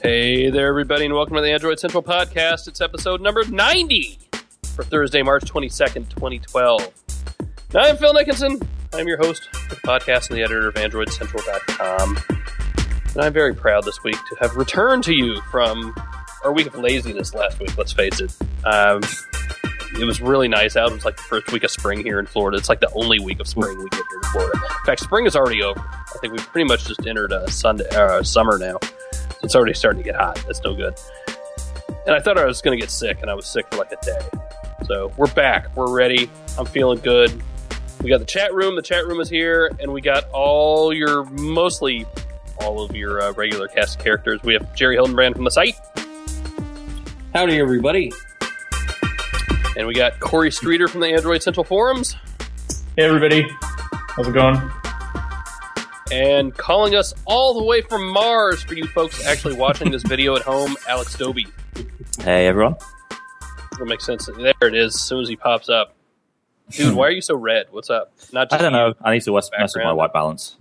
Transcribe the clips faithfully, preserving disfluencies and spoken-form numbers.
Hey there, everybody, and welcome to the Android Central Podcast. It's episode number ninety for Thursday, March twenty-second, twenty twelve. Now, I'm Phil Nickinson. I'm your host of the podcast and the editor of Android Central dot com. And I'm very proud this week to have returned to you from our week of laziness last week, let's face it. Um, it was really nice out. It was like the first week of spring here in Florida. It's like the only week of spring we get here in Florida. In fact, spring is already over. I think we've pretty much just entered a Sunday, uh, summer now. It's already starting to get hot. That's no good. And I thought I was going to get sick, and I was sick for like a day. So we're back. We're ready. I'm feeling good. We got the chat room. The chat room is here, and we got all your, mostly all of your uh, regular cast of characters. We have Jerry Hildenbrand from the site. Howdy, everybody. And we got Corey Streeter from the Android Central Forums. Hey, everybody. How's it going? And calling us all the way from Mars for you folks actually watching this video at home, Alex Doby. Hey, everyone. It'll make sense. There it is, as soon as he pops up. Dude, why are you so red? What's up? Not just I don't you. know. I need to mess with my white balance.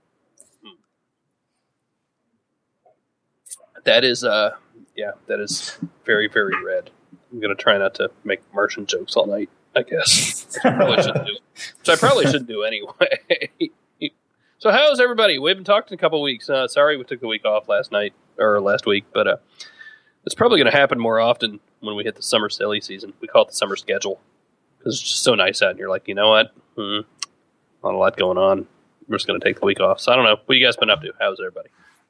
That is, uh, yeah, that is very, very red. I'm going to try not to make Martian jokes all night, I guess. Which I probably shouldn't do. Which I probably shouldn't do anyway. So how's everybody? We haven't talked in a couple weeks. Uh, sorry we took the week off last night, or last week, but uh, it's probably going to happen more often when we hit the summer silly season. We call it the summer schedule, because it's just so nice out, and you're like, you know what? Hmm, not a lot going on. We're just going to take the week off. So I don't know. What you guys been up to? How's everybody?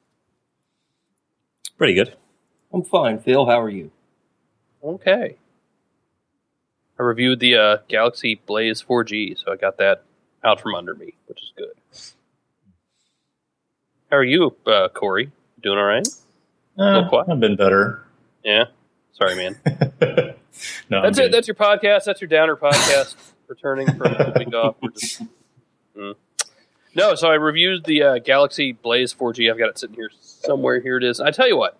Pretty good. I'm fine, Phil. How are you? Okay. I reviewed the uh, Galaxy Blaze four G, so I got that out from under me, which is good. How are you, uh, Corey? Doing all right? Uh, I've been better. Yeah? Sorry, man. no, That's it. That's your podcast. That's your downer podcast. Returning from the week off. We're just, mm. No, so I reviewed the uh, Galaxy Blaze four G. I've got it sitting here somewhere. Here it is. I tell you what.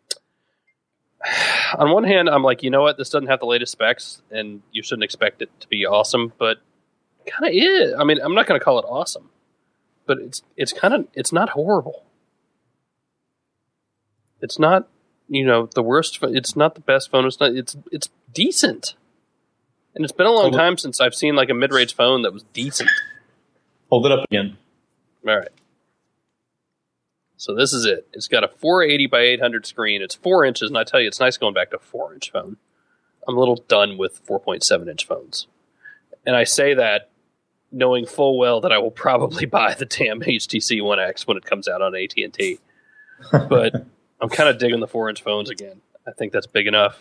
On one hand, I'm like, you know what? This doesn't have the latest specs, and you shouldn't expect it to be awesome, but it kind of is. I mean, I'm not going to call it awesome. But it's it's kind of it's not horrible. It's not, you know, the worst. It's not the best phone. It's not. It's it's decent. And it's been a long Hold time it. since I've seen like a mid-range phone that was decent. Hold it up again. All right. So this is it. It's got a four eighty by eight hundred screen. It's four inches, and I tell you, it's nice going back to a four-inch phone. I'm a little done with four point seven inch phones, and I say that knowing full well that I will probably buy the damn H T C One X when it comes out on A T and T. But I'm kind of digging the four-inch phones again. I think that's big enough.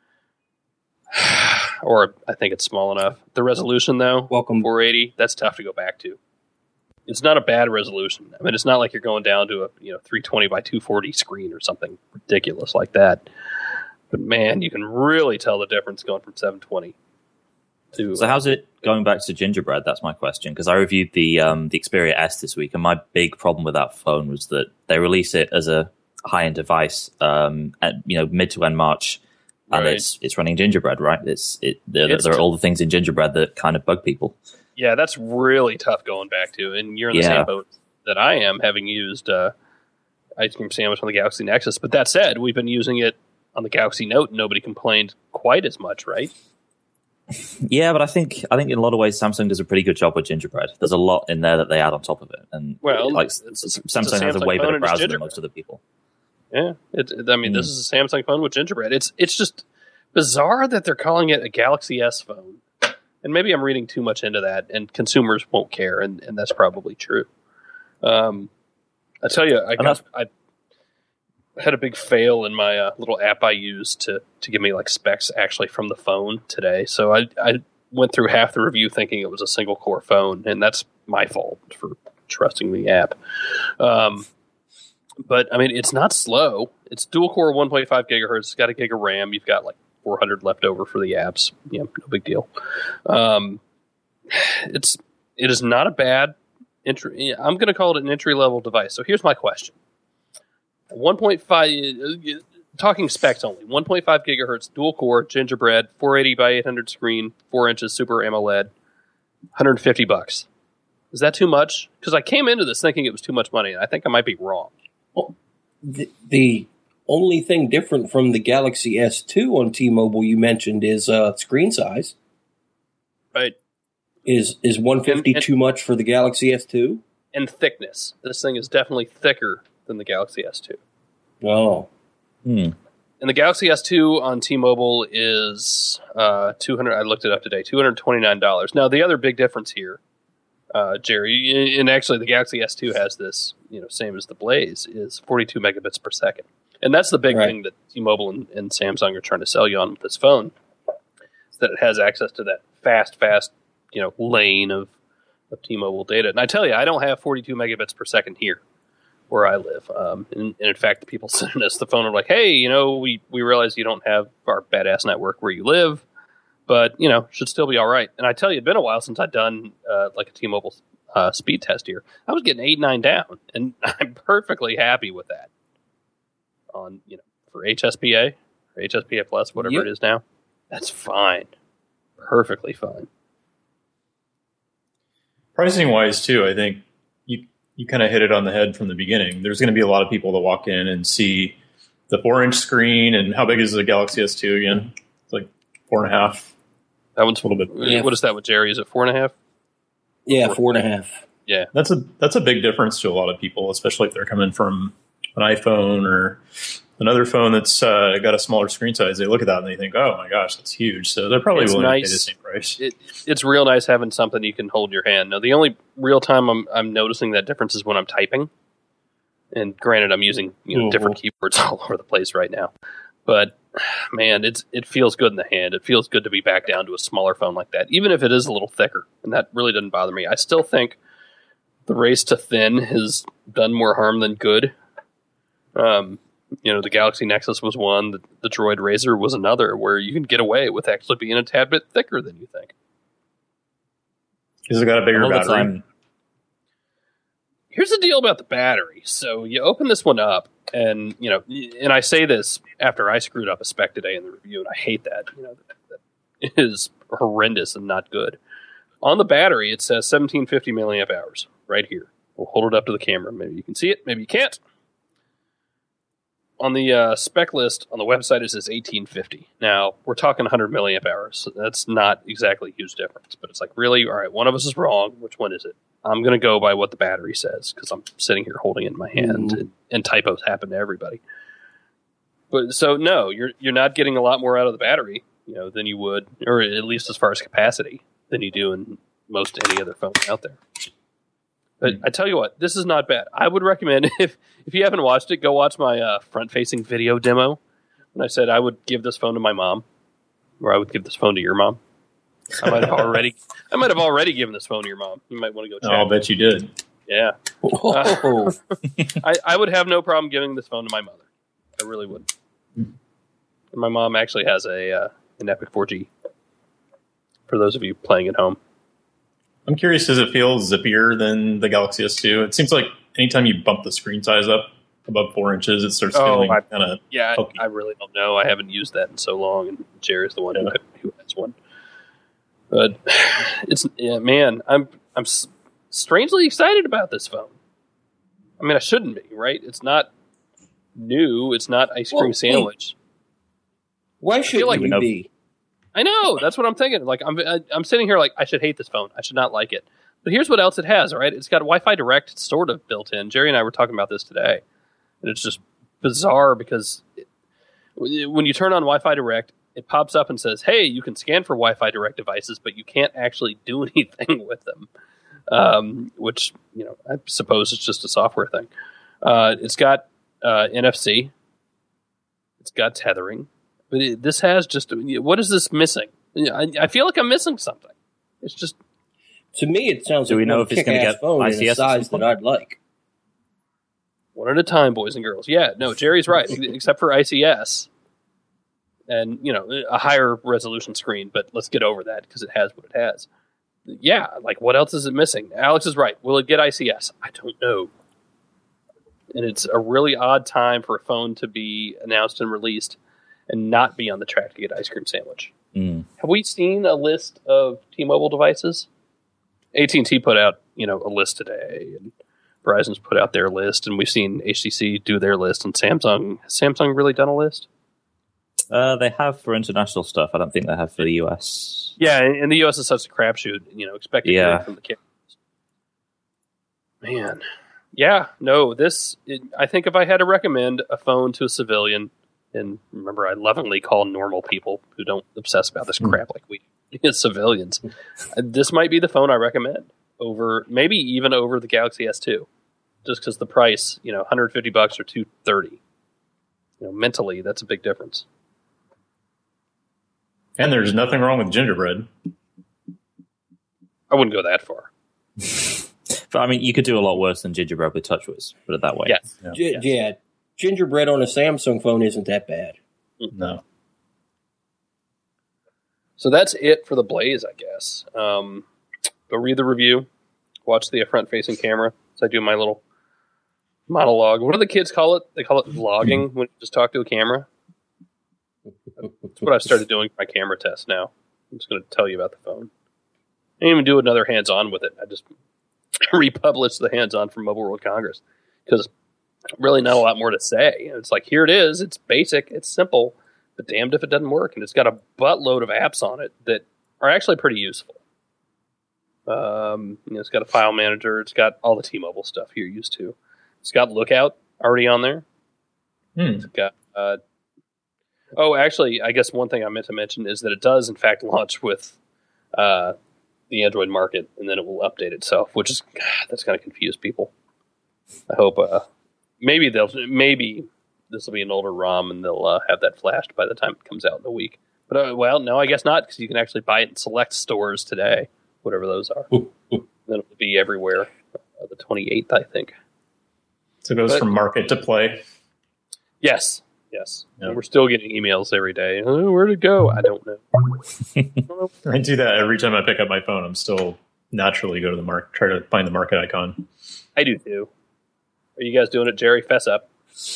Or I think it's small enough. The resolution, though, Welcome. four eighty, that's tough to go back to. It's not a bad resolution. I mean, it's not like you're going down to a you know three twenty by two forty screen or something ridiculous like that. But, man, you can really tell the difference going from seven twenty to... So how's it going back to Gingerbread? That's my question. Because I reviewed the um, the Xperia S this week, and my big problem with that phone was that they release it as a high-end device um, at you know mid to end March, and Right. it's it's running Gingerbread, right? It's it there, It's there are t- all the things in Gingerbread that kind of bug people. Yeah, that's really tough going back to. And you're in the Yeah. same boat that I am, having used uh, Ice Cream Sandwich on the Galaxy Nexus. But that said, we've been using it on the Galaxy Note, and nobody complained quite as much, right? Yeah, but I think I think in a lot of ways Samsung does a pretty good job with Gingerbread. There's a lot in there that they add on top of it, and Well, like it's- it's- S- it's a Samsung has a Samsung way phone better and it's browser than Gingerbread. most other people. Yeah, it, it- I mean, this Mm. is a Samsung phone with Gingerbread. It's it's just bizarre that they're calling it a Galaxy S phone. And maybe I'm reading too much into that, and consumers won't care, and, and that's probably true. Um, I tell you, I got, I had a big fail in my uh, little app I used to, to give me like specs actually from the phone today. So I, I went through half the review thinking it was a single core phone, and that's my fault for trusting the app. Um, but I mean, it's not slow. It's dual core one point five gigahertz. It's got a gig of RAM. You've got like four hundred left over for the apps. Yeah, no big deal. Um, it's it is not a bad entry. I'm going to call it an entry level device. So here's my question: one point five, talking specs only. one point five gigahertz, dual core, Gingerbread, four eighty by eight hundred screen, four inches, Super AMOLED, one hundred fifty bucks. Is that too much? Because I came into this thinking it was too much money, and I think I might be wrong. Well, the, the only thing different from the Galaxy S two on T-Mobile you mentioned is uh, screen size. Right. Is is one fifty and, and, too much for the Galaxy S two? And thickness. This thing is definitely thicker than the Galaxy S two. Oh. Hmm. And the Galaxy S two on T-Mobile is uh, two hundred. I looked it up today. two hundred twenty-nine dollars. Now, the other big difference here, uh, Jerry, and actually the Galaxy S two has this, you know, same as the Blaze, is forty-two megabits per second. And that's the big right. thing that T-Mobile and, and Samsung are trying to sell you on with this phone, is that it has access to that fast, fast, you know, lane of, of T-Mobile data. And I tell you, I don't have forty-two megabits per second here where I live. Um, and, and in fact, the people sending us the phone are like, hey, you know, we, we realize you don't have our badass network where you live, but, you know, should still be all right. And I tell you, it'd been a while since I'd done uh, like a T-Mobile uh, speed test here. I was getting eight, nine down, and I'm perfectly happy with that. On, you know, for H S P A, or H S P A Plus, whatever yep. it is now, that's fine. Perfectly fine. Pricing wise, too, I think you you kind of hit it on the head from the beginning. There's going to be a lot of people that walk in and see the four inch screen, and how big is the Galaxy S two again? It's like four and a half. That one's a little bit. Yeah. What is that with Jerry? Is it four and a half? Yeah, four, four and a half. Yeah, that's a that's a big difference to a lot of people, especially if they're coming from an iPhone or another phone that's uh, got a smaller screen size. They look at that and they think, "Oh my gosh, that's huge!" So they're probably it's willing nice. to pay the same price. It, it's real nice having something you can hold in your hand. Now, the only real time I'm I'm noticing that difference is when I'm typing. And granted, I'm using you know mm-hmm. different keyboards all over the place right now, but man, it's it feels good in the hand. It feels good to be back down to a smaller phone like that, even if it is a little thicker, and that really doesn't bother me. I still think the race to thin has done more harm than good. Um, you know, the Galaxy Nexus was one, the, the Droid Razr was another, where you can get away with actually being a tad bit thicker than you think. Has it got a bigger battery? Here's the deal about the battery. So you open this one up, and you know, and I say this after I screwed up a spec today in the review, and I hate that. You know, that, that is horrendous and not good. On the battery, it says seventeen fifty milliamp hours right here. We'll hold it up to the camera. Maybe you can see it. Maybe you can't. On the uh, spec list on the website, it says eighteen fifty. Now, we're talking one hundred milliamp hours. So that's not exactly a huge difference. But it's like, really? All right, one of us is wrong. Which one is it? I'm going to go by what the battery says because I'm sitting here holding it in my hand, mm-hmm. and, and typos happen to everybody. But so, no, you're you're not getting a lot more out of the battery, you know, than you would, or at least as far as capacity, than you do in most any other phone out there. But I tell you what, this is not bad. I would recommend, if if you haven't watched it, go watch my uh, front-facing video demo. When I said I would give this phone to my mom, or I would give this phone to your mom. I might have already I might have already given this phone to your mom. You might want to go check. Oh, I'll bet you did. Yeah. Uh, I, I would have no problem giving this phone to my mother. I really would. And my mom actually has a uh, an Epic four G. For those of you playing at home. I'm curious, does it feel zippier than the Galaxy S two? It seems like anytime you bump the screen size up above four inches, it starts oh, feeling kind of Yeah, I, I really don't know. I haven't used that in so long, and Jerry's the one yeah. who, who has one. But it's yeah, man, I'm I'm strangely excited about this phone. I mean, I shouldn't be, right? It's not new. It's not ice cream well, sandwich. Why should like you be? I know. That's what I'm thinking. Like I'm I, I'm sitting here like I should hate this phone. I should not like it. But here's what else it has. All right, it's got Wi-Fi Direct sort of built in. Jerry and I were talking about this today, and it's just bizarre because it, when you turn on Wi-Fi Direct, it pops up and says, hey, you can scan for Wi-Fi Direct devices, but you can't actually do anything with them, um, which, you know, I suppose it's just a software thing. Uh, it's got uh, N F C. It's got tethering. But it, this has just, what is this missing? I, I feel like I'm missing something. It's just. To me, it sounds do like we know if it's going to get phone I C S in a size that I'd like. One at a time, boys and girls. Yeah, no, Jerry's right, except for I C S. And, you know, a higher resolution screen, but let's get over that because it has what it has. Yeah, like what else is it missing? Alex is right. Will it get I C S? I don't know. And it's a really odd time for a phone to be announced and released and not be on the track to get ice cream sandwich. Mm. Have we seen a list of T-Mobile devices? A T and T put out, you know, a list today, and Verizon's put out their list, and we've seen H T C do their list, and Samsung. Has Samsung really done a list? Uh, they have for international stuff. I don't think they have for the U S. Yeah, and the U S is such a crapshoot. You know, expecting Yeah. from the kids. Man, yeah, no. This, it, I think, if I had to recommend a phone to a civilian, and remember, I lovingly call normal people who don't obsess about this crap like we as civilians. This might be the phone I recommend over, maybe even over the Galaxy S two, just because the price, you know, one hundred fifty bucks or two thirty. You know, mentally, that's a big difference. And there's nothing wrong with gingerbread. I wouldn't go that far. But I mean, you could do a lot worse than gingerbread with TouchWiz. Put it that way. Yes. Yeah. G- Yes. Yeah, gingerbread on a Samsung phone isn't that bad. No. So that's it for the Blaze, I guess. Um, go read the review, watch the front-facing camera. So I do my little monologue. What do the kids call it? They call it vlogging when you just talk to a camera. That's what I've started doing for my camera test now. I'm just going to tell you about the phone. I didn't even do another hands-on with it. I just republished the hands-on from Mobile World Congress because really not a lot more to say. It's like, here it is. It's basic. It's simple. But damned if it doesn't work. And it's got a buttload of apps on it that are actually pretty useful. Um, you know, it's got a file manager. It's got all the T-Mobile stuff you're used to. It's got Lookout already on there. Hmm. It's got... Uh, oh, actually, I guess one thing I meant to mention is that it does, in fact, launch with uh, the Android market, and then it will update itself, which is... God, that's going to confuse people. I hope... Uh, maybe they'll... Maybe... This will be an older ROM, and they'll uh, have that flashed by the time it comes out in a week. But, uh, well, no, I guess not, because you can actually buy it in select stores today, whatever those are. Then it'll be everywhere. Uh, the twenty-eighth, I think. So it goes But- from market to play. Yes, yes. Yeah. And we're still getting emails every day. Oh, where'd it go? I don't know. I don't know. I do that every time I pick up my phone. I'm still naturally go to the market, try to find the market icon. I do, too. Are you guys doing it, Jerry? Fess up.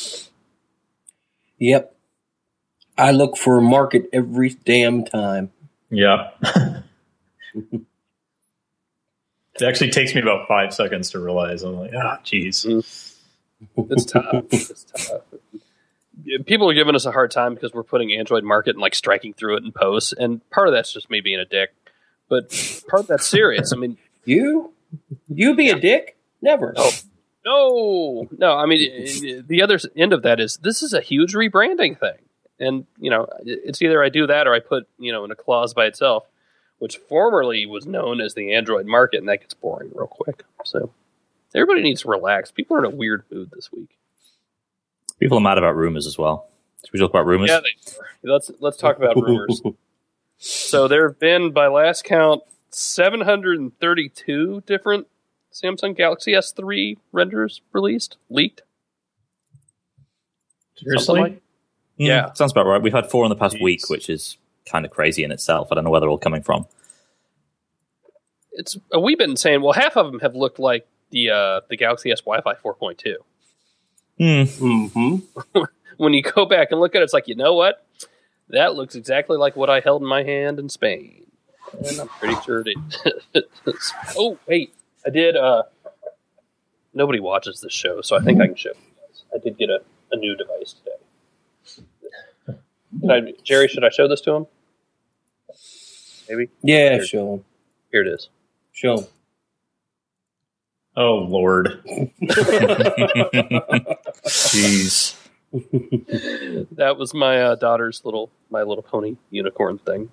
Yep. I look for a market every damn time. Yeah. It actually takes me about five seconds to realize. I'm like, ah, geez. It's tough. It's tough. People are giving us a hard time because we're putting Android Market and like striking through it in posts, and part of that's just me being a dick, but part of that's serious. I mean, You? You be a dick? Never. Oh. no, no. I mean, the other end of that is this is a huge rebranding thing, and you know, it's either I do that or I put you know in a clause by itself, which formerly was known as the Android Market, and that gets boring real quick. So everybody needs to relax. People are in a weird mood this week. People are mad about rumors as well. Should we talk about rumors? Yeah, they are. Let's let's talk about rumors. So there have been, by last count, seven hundred thirty-two different Samsung Galaxy S three renders released, leaked. Seriously? Something like- Mm, Yeah. Sounds about right. We've had four in the past Jeez. week, which is kind of crazy in itself. I don't know where they're all coming from. It's uh, we've been saying, well, half of them have looked like the uh, the Galaxy S Wi-Fi four point two. Hmm. Mm-hmm. When you go back and look at it, it's like, you know what? That looks exactly like what I held in my hand in Spain. And I'm pretty sure it is. Oh, wait. I did. Uh, nobody watches this show, so I think I can show you guys. I did get a, a new device today. Can I, Jerry, should I show this to him? Maybe? Yeah, show him. Here it is. Show him. Oh, Lord. Jeez. That was my uh, daughter's little My Little Pony unicorn thing.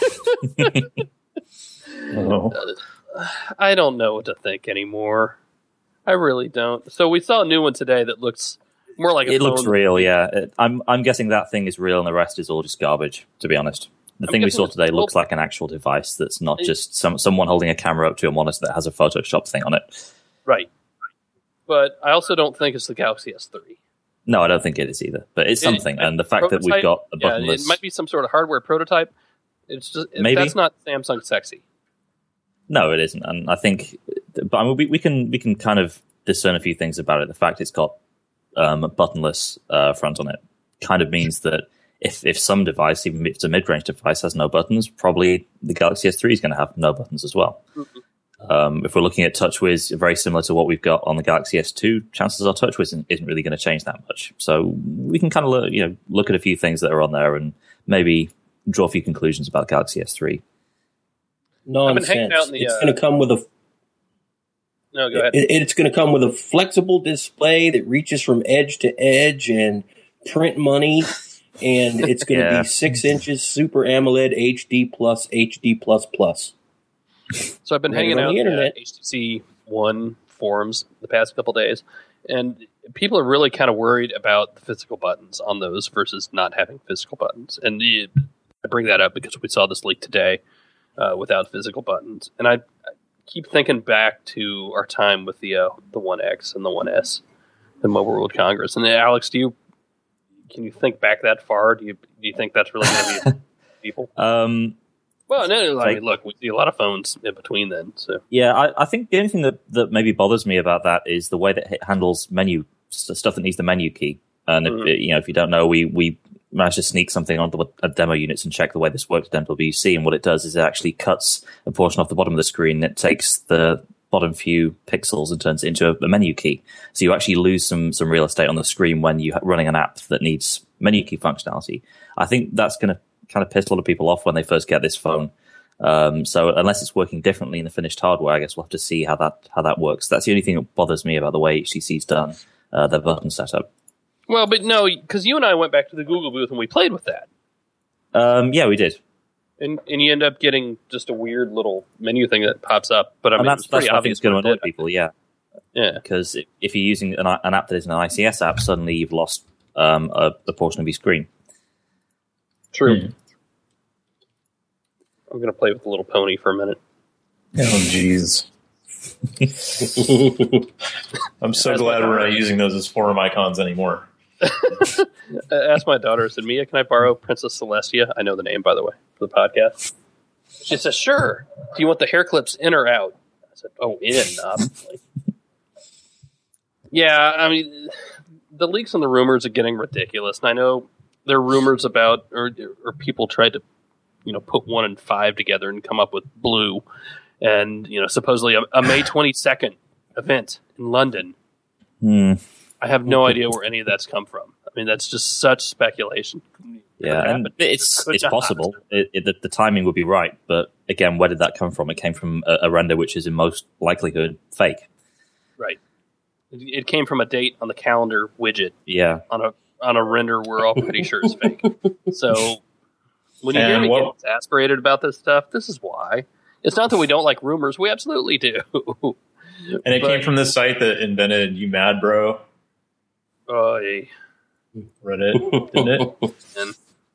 Oh. I don't know what to think anymore. I really don't. So we saw a new one today that looks more like a It looks phone. real, yeah. It, I'm I'm guessing that thing is real and the rest is all just garbage, to be honest. The I'm thing we guessing saw it's today mobile. looks like an actual device that's not It- just some someone holding a camera up to a monitor that has a Photoshop thing on it. Right. But I also don't think it's the Galaxy S three. No, I don't think it is either. But it's It- something, and the fact that we've Prototype? got a Yeah, buttonless... it might be some sort of hardware prototype. It's just Maybe. that's not Samsung sexy. No, it isn't, and I think, but I mean, we, we can we can kind of discern a few things about it. The fact it's got um, a buttonless uh, front on it kind of means that if if some device, even if it's a mid-range device, has no buttons, probably the Galaxy S three is going to have no buttons as well. Mm-hmm. Um, if we're looking at TouchWiz, very similar to what we've got on the Galaxy S two, chances are TouchWiz isn't, isn't really going to change that much. So we can kind of look, you know, look at a few things that are on there and maybe draw a few conclusions about Galaxy S three. Nonsense. The, it's uh, going to come with a. No, go ahead. It, it's going to come with a flexible display that reaches from edge to edge and print money, and it's going to yeah. be six inches Super AMOLED H D plus H D plus plus. So I've been Right hanging on out the in the internet. H T C One forums the past couple days, and people are really kind of worried about the physical buttons on those versus not having physical buttons. And you, I bring that up because we saw this leak today uh, without physical buttons, and I, I keep thinking back to our time with the uh, the One X and the One S and Mobile World Congress. And uh, Alex, do you can you think back that far? Do you do you think that's really going to be people? Um, Well, no, I Like- mean, look, we see a lot of phones in between then. So Yeah, I, I think the only thing that, that maybe bothers me about that is the way that it handles menu st- stuff that needs the menu key. And if, Mhm. you know, if you don't know, we we managed to sneak something onto a demo units and check the way this works at M W C. And what it does is it actually cuts a portion off the bottom of the screen. It takes the bottom few pixels and turns it into a, a menu key. So you actually lose some some real estate on the screen when you're running an app that needs menu key functionality. I think that's going to kind of piss a lot of people off when they first get this phone. Um, so unless it's working differently in the finished hardware, I guess we'll have to see how that how that works. That's the only thing that bothers me about the way H T C's done uh, their button setup. well, but no, because you and I went back to the Google booth and we played with that, Um, yeah, we did. and and you end up getting just a weird little menu thing that pops up. But I And mean, that's, it's pretty that's what I think obvious is going what to it annoy did. people, yeah. Yeah, Because if you're using an, an app that is an I C S app, suddenly you've lost um, a, a portion of your screen. true. Hmm. I'm going to play with the little pony for a minute. Oh, jeez. I'm so That's glad my we're daughter. not using those as forum icons anymore. I asked my daughter, I said, Mia, can I borrow Princess Celestia? I know the name, by the way, for the podcast. She says, sure. Do you want the hair clips in or out? I said, oh, in, obviously. Yeah, I mean, the leaks and the rumors are getting ridiculous. And I know there are rumors about, or, or people tried to, you know, put one and five together and come up with blue. And, you know, supposedly a, a May twenty-second event in London. Hmm. I have no idea where any of that's come from. I mean, that's just such speculation. Yeah, Could and happen. it's Could it's not. possible. It, it, the, the timing would be right, but again, where did that come from? It came from a, a render which is in most likelihood fake. Right. It, it came from a date on the calendar widget Yeah, on a on a render we're all pretty sure is fake. So when you hear And me what- get exasperated about this stuff, this is why. It's not that we don't like rumors. We absolutely do. And it But- came from the site that invented You Mad Bro, Oy. Reddit, didn't it? And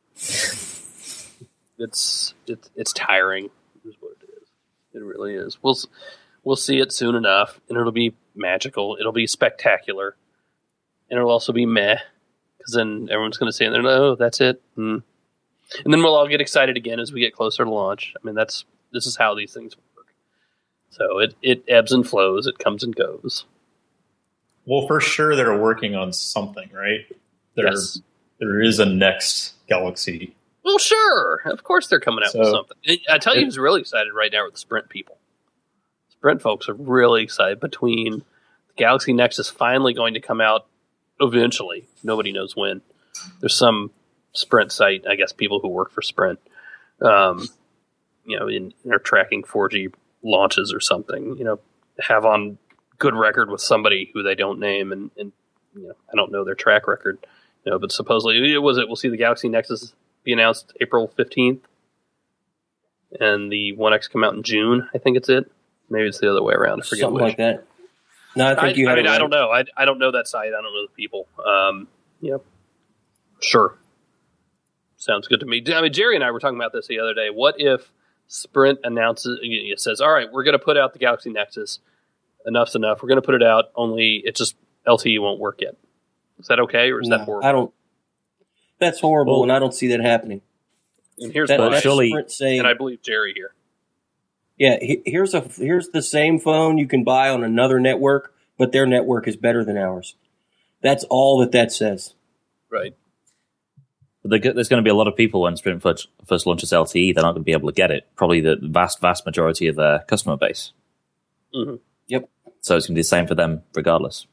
it's it's it's tiring. Is what it is. It really is. We'll s- we'll see it soon enough, and it'll be magical. It'll be spectacular, and it'll also be meh, because then everyone's going to say, "No, that's it," hmm. and then we'll all get excited again as we get closer to launch. I mean, that's this is how these things work. So it it ebbs and flows. It comes and goes. Well, for sure they're working on something, right? There, Yes. there is a next Galaxy. Well, sure. Of course they're coming out with So- something. I tell you it- who's really excited right now are the Sprint people. Sprint folks are really excited between the Galaxy Nexus finally going to come out eventually. Nobody knows when. There's some Sprint site, I guess people who work for Sprint, um, you know, in, they're tracking four G launches or something, you know, have on good record with somebody who they don't name, and, and you know, I don't know their track record, you know, but supposedly it was it. We'll see the Galaxy Nexus be announced April fifteenth, and the One X come out in June. I think it's it. Maybe it's the other way around. I forget Something which. like that. No, I I, think you I had mean, it right. I don't know. I, I don't know that site. I don't know the people. Um, yeah, sure. Sounds good to me. I mean, Jerry and I were talking about this the other day. What if Sprint announces, it says, all right, we're going to put out the Galaxy Nexus. Enough's enough. We're going to put it out, only it just L T E won't work yet. Is that okay, or is No, that horrible? I don't. That's horrible, Well- and I don't see that happening. And here's That, why. that's surely- Sprint saying, And I believe Jerry here. yeah, he- here's a here's the same phone you can buy on another network, but their network is better than ours. That's all that that says. Right. But there- there's going to be a lot of people when Sprint first, first launches L T E. They're not going to be able to get it. Probably the vast, vast majority of their customer base. Mm-hmm. Yep. So it's going to be the same for them regardless.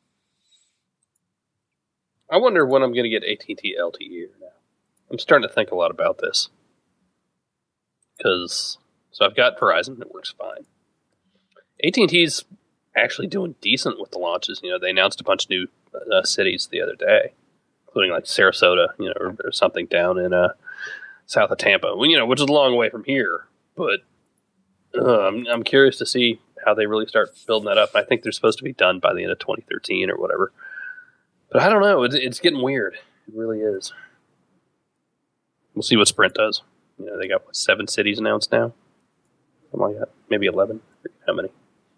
I wonder when I'm going to get A T and T L T E now. I'm starting to think a lot about this. Because, so I've got Verizon, it works fine. A T and T's actually doing decent with the launches. You know, they announced a bunch of new uh, cities the other day, including like Sarasota, you know, or, or something down in uh, south of Tampa, well, you know, which is a long way from here. But uh, I'm, I'm curious to see how they really start building that up. I think they're supposed to be done by the end of twenty thirteen or whatever. But I don't know. It's, it's getting weird. It really is. We'll see what Sprint does. You know, they got what, seven cities announced now, something like that. Maybe eleven. How many?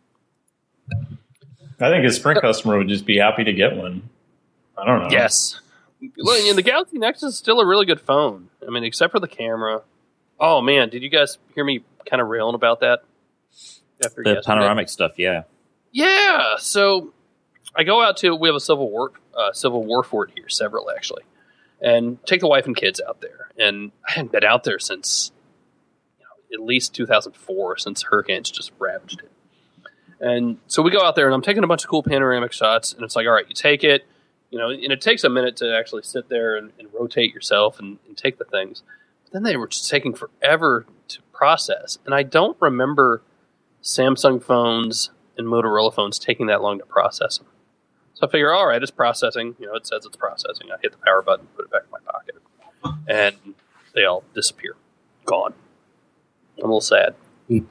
I think a Sprint customer would just be happy to get one. I don't know. Yes. Look, and the Galaxy Nexus is still a really good phone. I mean, except for the camera. Oh man, did you guys hear me kind of railing about that? After The yesterday? panoramic stuff, yeah. Yeah. So I go out to we have a Civil War uh, Civil War fort here, several actually, and take the wife and kids out there. And I hadn't been out there since you know, at least two thousand four, since hurricanes just ravaged it. And so we go out there, and I'm taking a bunch of cool panoramic shots. And it's like, all right, you take it, you know, and it takes a minute to actually sit there and, and rotate yourself and, and take the things. But then they were just taking forever to process, and I don't remember Samsung phones and Motorola phones taking that long to process them. So I figure, all right, it's processing. You know, it says it's processing. I hit the power button, put it back in my pocket, and they all disappear, gone. I'm a little sad. Do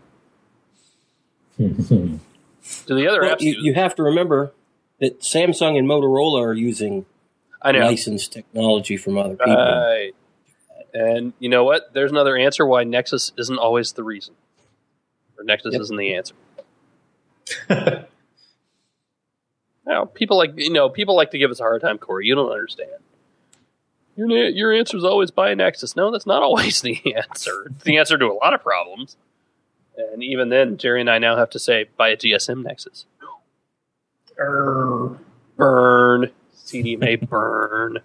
the other Well, apps? you, do- you have to remember that Samsung and Motorola are using I know. licensed technology from other people. Right. And you know what? There's another answer why Nexus isn't always the reason, or Nexus Yep. isn't the answer. Now, people like you know people like to give us a hard time, Corey. You don't understand. Your na- your answer is always buy a Nexus. No, that's not always the answer. It's the answer to a lot of problems. And even then, Jerry and I now have to say buy a G S M Nexus. Burn, burn, C D M A burn.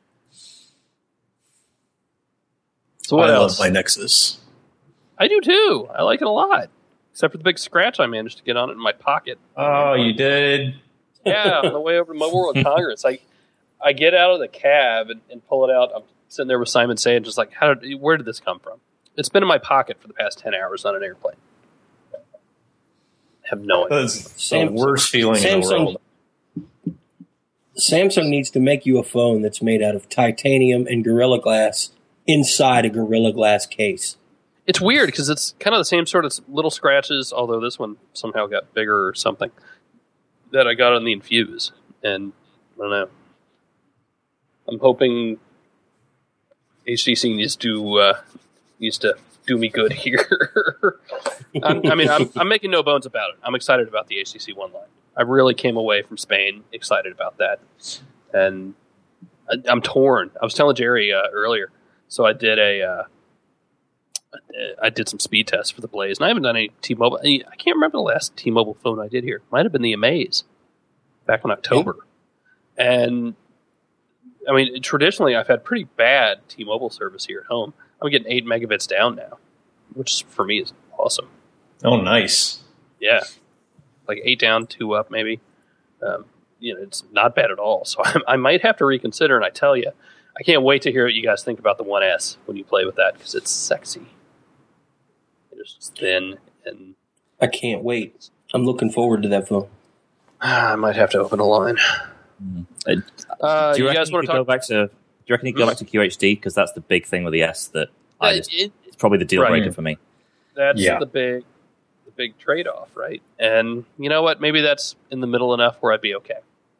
So what I else? love my Nexus. I do too. I like it a lot. Except for the big scratch I managed to get on it in my pocket. Oh, you did? Yeah, on the way over to Mobile World Congress. I I get out of the cab and, and pull it out. I'm sitting there with Simon saying, just like, how did, where did this come from? It's been in my pocket for the past ten hours on an airplane. I have no idea. That's the Sam- worst feeling in the Samsung- world. Samsung needs to make you a phone that's made out of titanium and Gorilla Glass inside a Gorilla Glass case. It's weird because it's kind of the same sort of little scratches, although this one somehow got bigger or something, that I got on the Infuse. And I don't know. I'm hoping H T C needs to uh, needs to do me good here. I'm, I mean, I'm, I'm making no bones about it. I'm excited about the H T C One line. I really came away from Spain excited about that, and I, I'm torn. I was telling Jerry uh, earlier, so I did a. Uh, I did some speed tests for the Blaze, and I haven't done any T-Mobile. I can't remember the last T-Mobile phone I did here. Might have been the Amaze back in October. Yeah. And, I mean, traditionally, I've had pretty bad T-Mobile service here at home. I'm getting eight megabits down now, which for me is awesome. Oh, nice. Yeah. Like eight down, two up, maybe. Um, you know, it's not bad at all. So I, I might have to reconsider, and I tell you, I can't wait to hear what you guys think about the one S when you play with that, because it's sexy. It's thin, and I can't wait. I'm looking forward to that phone. I might have to open a line. Uh, Uh, do you, you reckon guys you want could to go talk? back to? Do you reckon you could go back to Q H D, because that's the big thing with the S that I Uh, just, it- it's probably the deal Right. breaker for me. That's Yeah. the big, the big trade-off, right? And you know what? Maybe that's in the middle enough where I'd be okay.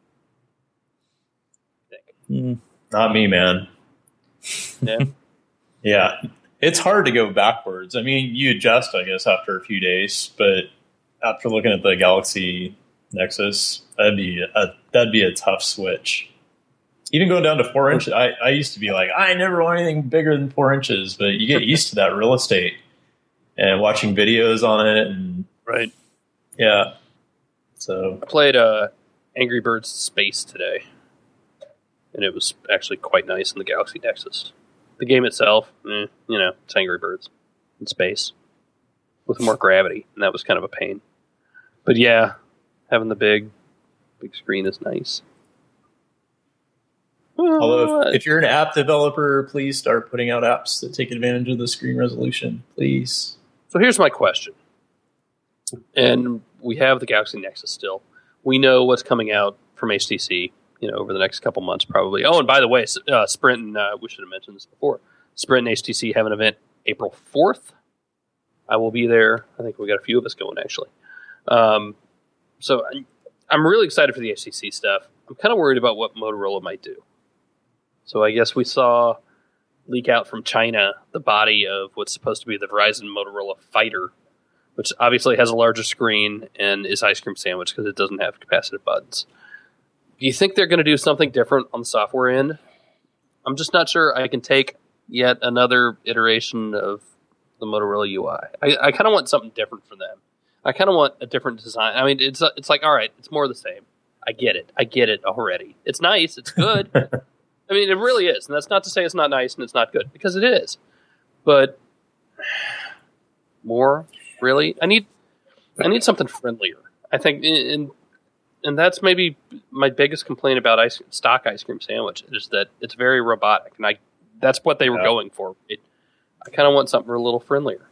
I think. Mm. Not me, man. Yeah. Yeah. It's hard to go backwards. I mean, you adjust, I guess, after a few days, but after looking at the Galaxy Nexus, that'd be a, that'd be a tough switch. Even going down to four inches, I, I used to be like, I never want anything bigger than four inches, but you get used to that real estate and watching videos on it, and Right. yeah. So I played uh, Angry Birds Space today, and it was actually quite nice in the Galaxy Nexus. The game itself, eh, you know, it's Angry Birds in space with more gravity, and that was kind of a pain. But yeah, having the big, big screen is nice. Although, if, if you're an app developer, please start putting out apps that take advantage of the screen resolution, please. So here's my question. And we have the Galaxy Nexus still. We know what's coming out from H T C, you know, over the next couple months probably. Oh, and by the way, uh, Sprint and uh, we should have mentioned this before. Sprint and H T C have an event April fourth. I will be there. I think we got a few of us going actually. Um, so I'm really excited for the H T C stuff. I'm kind of worried about what Motorola might do. So I guess we saw leak out from China the body of what's supposed to be the Verizon Motorola Fighter, which obviously has a larger screen and is ice cream sandwich because it doesn't have capacitive buttons. Do you think they're going to do something different on the software end? I'm just not sure I can take yet another iteration of the Motorola U I. I, I kind of want something different for them. I kind of want a different design. I mean, it's it's like, all right, it's more of the same. I get it. I get it already. It's nice. It's good. I mean, it really is. And that's not to say it's not nice and it's not good, because it is. But more, really? I need I need something friendlier. I think, and, and that's maybe my biggest complaint about ice, stock ice cream sandwich, is that it's very robotic. And I that's what they were yeah. going for. It, I kind of want something a little friendlier.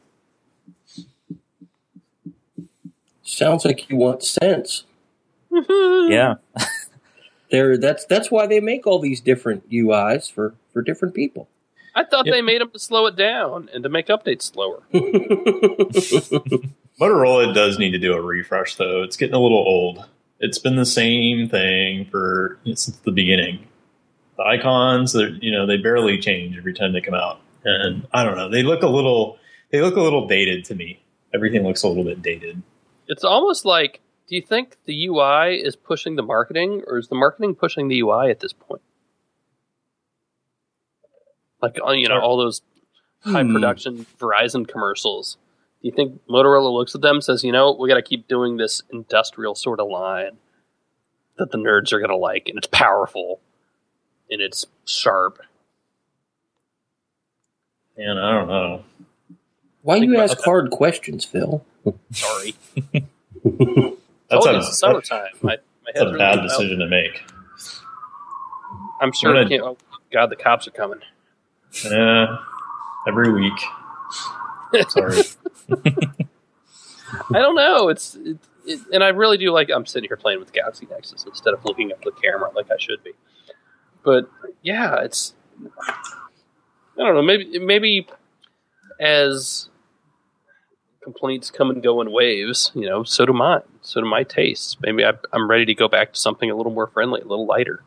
Sounds like you want sense. Yeah. There, that's that's why they make all these different U Is for, for different people. I thought yep. they made them to slow it down and to make updates slower. Motorola does need to do a refresh, though. It's getting a little old. It's been the same thing for you know, since the beginning. The icons, you know, they barely change every time they come out, and I don't know. They look a little, they look a little dated to me. Everything looks a little bit dated. It's almost like. Do you think the U I is pushing the marketing, or is the marketing pushing the U I at this point? Like, you know, all those high production hmm. Verizon commercials. Do you think Motorola looks at them and says, you know, we got to keep doing this industrial sort of line that the nerds are going to like, and it's powerful, and it's sharp? Man, I don't know. Why do you ask hard questions, Phil? Sorry. That's oh, a, it's summertime. My, my that's a really bad decision to make. I'm sure. Gonna, can't, oh, God, the cops are coming. Yeah, every week. Sorry. I don't know. It's it, it, and I really do like. I'm sitting here playing with the Galaxy Nexus instead of looking at the camera like I should be. But yeah, it's. I don't know. Maybe maybe as complaints come and go in waves, you know, so do mine. So do my tastes. Maybe I, I'm ready to go back to something a little more friendly, a little lighter.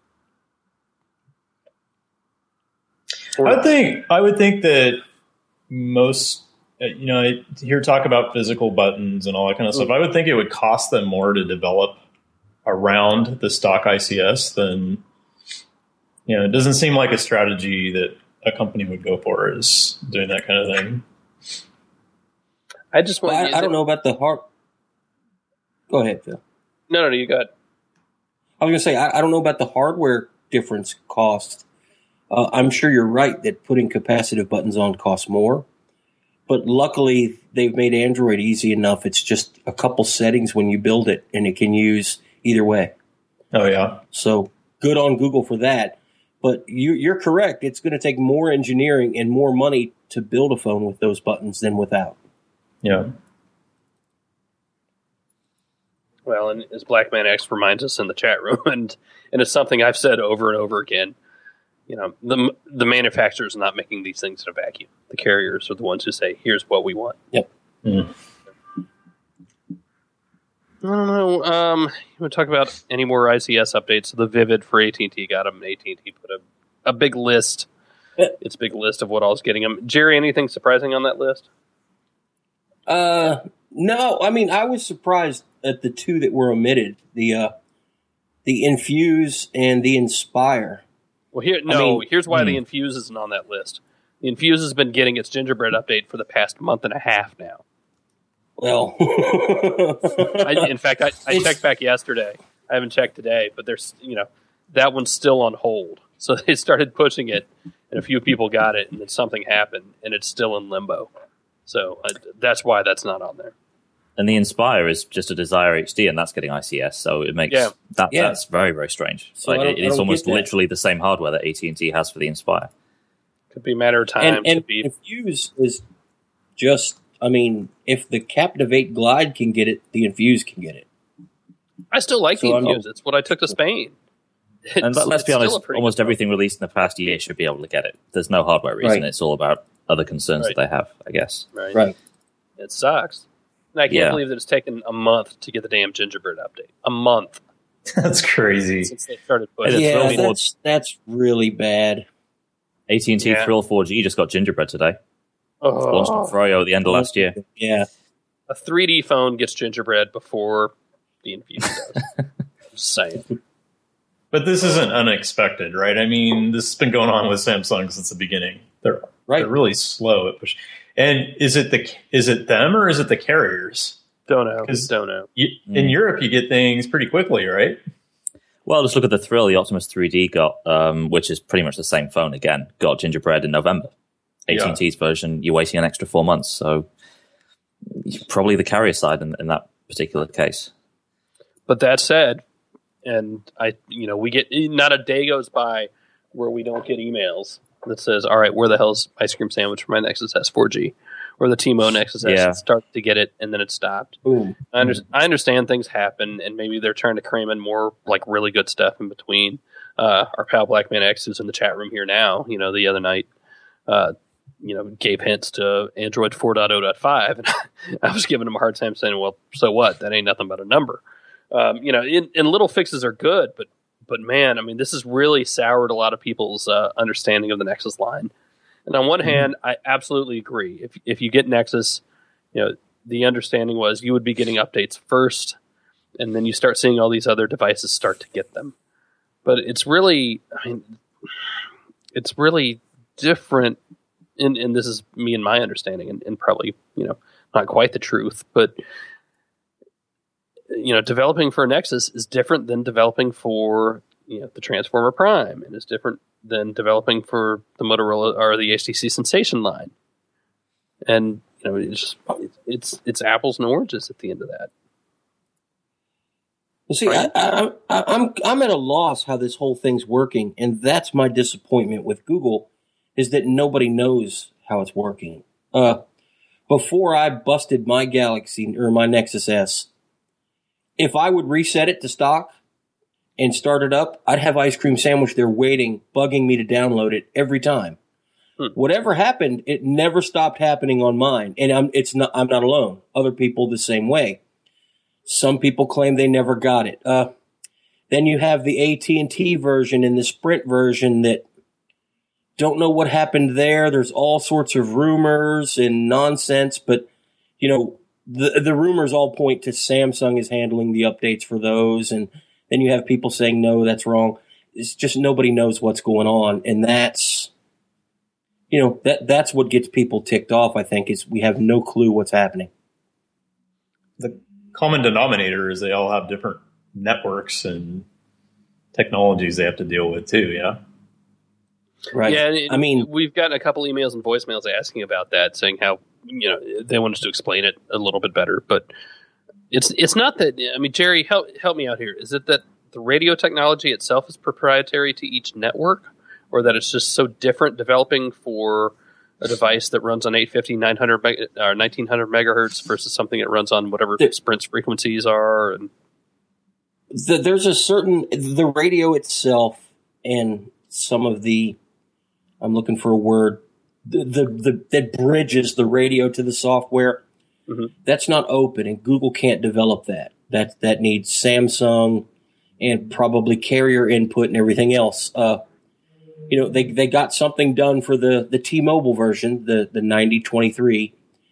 Or, I think I would think that most, you know, I hear talk about physical buttons and all that kind of stuff. I would think it would cost them more to develop around the stock I C S than, you know, it doesn't seem like a strategy that a company would go for, is doing that kind of thing. I just want. Well, I, I don't know about the hard. Go ahead, Phil. No, no, no. You got. I was going to say I, I don't know about the hardware difference cost. Uh, I'm sure you're right that putting capacitive buttons on costs more, but luckily they've made Android easy enough. It's just a couple settings when you build it, and it can use either way. Oh yeah. So good on Google for that. But you, you're correct. It's going to take more engineering and more money to build a phone with those buttons than without. Yeah. Well, and as Blackman X reminds us in the chat room, and, and it's something I've said over and over again, you know, the the manufacturers are not making these things in a vacuum. The carriers are the ones who say, here's what we want. Yep. Mm. I don't know. Um, you want to talk about any more I C S updates? The Vivid for A T and T got them. A T and T put a, a big list. It's a big list of what all's getting them. Jerry, anything surprising on that list? Uh, no. I mean, I was surprised at the two that were omitted. The uh, the Infuse and the Inspire. Well, here no. I mean, here's why hmm. the Infuse isn't on that list. The Infuse has been getting its Gingerbread update for the past month and a half now. Well, I, in fact, I, I checked back yesterday. I haven't checked today, but there's, you know, that one's still on hold. So they started pushing it, and a few people got it, and then something happened, and it's still in limbo. So uh, that's why that's not on there. And the Inspire is just a Desire H D, and that's getting I C S, so it makes Yeah. that Yeah. that's very very strange. So I like don't- it I is don't almost get that. literally the same hardware that A T and T has for the Inspire. Could be a matter of time. And, and, to be, and Fuse is just, I mean, if the Captivate Glide can get it, the Infuse can get it. I still like so the I'm- Infuse. It's what I took to Spain. And It's- let- let's it's be still honest, a pretty almost good everything released in the past year should be able to get it. There's no hardware reason. Right. It's all about other concerns Right. that they have, I guess. phone, right? Right. It sucks. And I can't Yeah. believe that it's taken a month to get the damn Gingerbread update. A month That's crazy. since they started Hey, pushing. the it. Thrill Yeah, Forge- that's, that's really bad. A T and T Yeah. Thrill four G just got Gingerbread today. Launched on Oh, Froyo at the end of last year. Yeah. a three D phone gets Gingerbread before the Infuse does. I'm just saying. But this isn't unexpected, right? I mean, this has been going on with Samsung since the beginning. They're Right. they're really slow at push. And is it the is it them or is it the carriers? Don't know. 'Cause- Don't know. You, In Mm. Europe, you get things pretty quickly, right? Well, just look at the Thrill. The Optimus three D got, um, which is pretty much the same phone again, got Gingerbread in November. A T and T's version, you're waiting an extra four months. So probably the carrier side in, in that particular case. But that said, and I, you know, we get not a day goes by where we don't get emails that says, "All right, where the hell's ice cream sandwich for my Nexus S four G?" Or the T M O Nexus S Yeah. started to get it and then it stopped. Boom. I, under, I understand things happen, and maybe they're trying to cram in more like really good stuff in between. Uh, our pal Blackman X, who's in the chat room here now, you know, the other night, uh, you know, gave hints to Android four point oh point five, and I was giving him a hard time saying, "Well, so what? That ain't nothing but a number." Um, you know, and, and little fixes are good, but but man, I mean, this has really soured a lot of people's uh, understanding of the Nexus line. And on one hand, I absolutely agree. If if you get Nexus, you know, the understanding was you would be getting updates first, and then you start seeing all these other devices start to get them. But it's really, I mean, it's really different. And, and this is me and my understanding, and, and probably, you know, not quite the truth, but you know, developing for a Nexus is different than developing for, you know, the Transformer Prime, and it's different than developing for the Motorola or the H T C Sensation line. And you know, it's just it's it's apples and oranges at the end of that. Well, see, Right. I, I, I, I'm I'm at a loss how this whole thing's working, and that's my disappointment with Google, is that nobody knows how it's working. Uh, before I busted my Galaxy or my Nexus S, if I would reset it to stock and start it up, I'd have Ice Cream Sandwich there waiting, bugging me to download it every time. Hmm. Whatever happened, it never stopped happening on mine, and I'm it's not I'm not alone. Other people the same way. Some people claim they never got it. Uh, then you have the A T and T version and the Sprint version that don't know what happened there. There's all sorts of rumors and nonsense, but you know, the the rumors all point to Samsung is handling the updates for those, and then you have people saying no, that's wrong. It's just nobody knows what's going on, and that's you know that that's what gets people ticked off. I think is we have no clue what's happening. The common denominator is they all have different networks and technologies they have to deal with too. Yeah. Right. Yeah, and it- I mean, we've gotten a couple emails and voicemails asking about that, saying how you know they want us to explain it a little bit better. But it's it's not that. I mean, Jerry, help help me out here. Is it that the radio technology itself is proprietary to each network, or that it's just so different developing for a device that runs on eight fifty, nine hundred meg- or nineteen hundred megahertz versus something that runs on whatever The- Sprint's frequencies are? And the, there's a certain the radio itself and some of the I'm looking for a word the the, the that bridges the radio to the software. Mhm. That's not open, and Google can't develop that. That that needs Samsung and probably carrier input and everything else. Uh, you know, they they got something done for the the T-Mobile version, the the ninety twenty-three,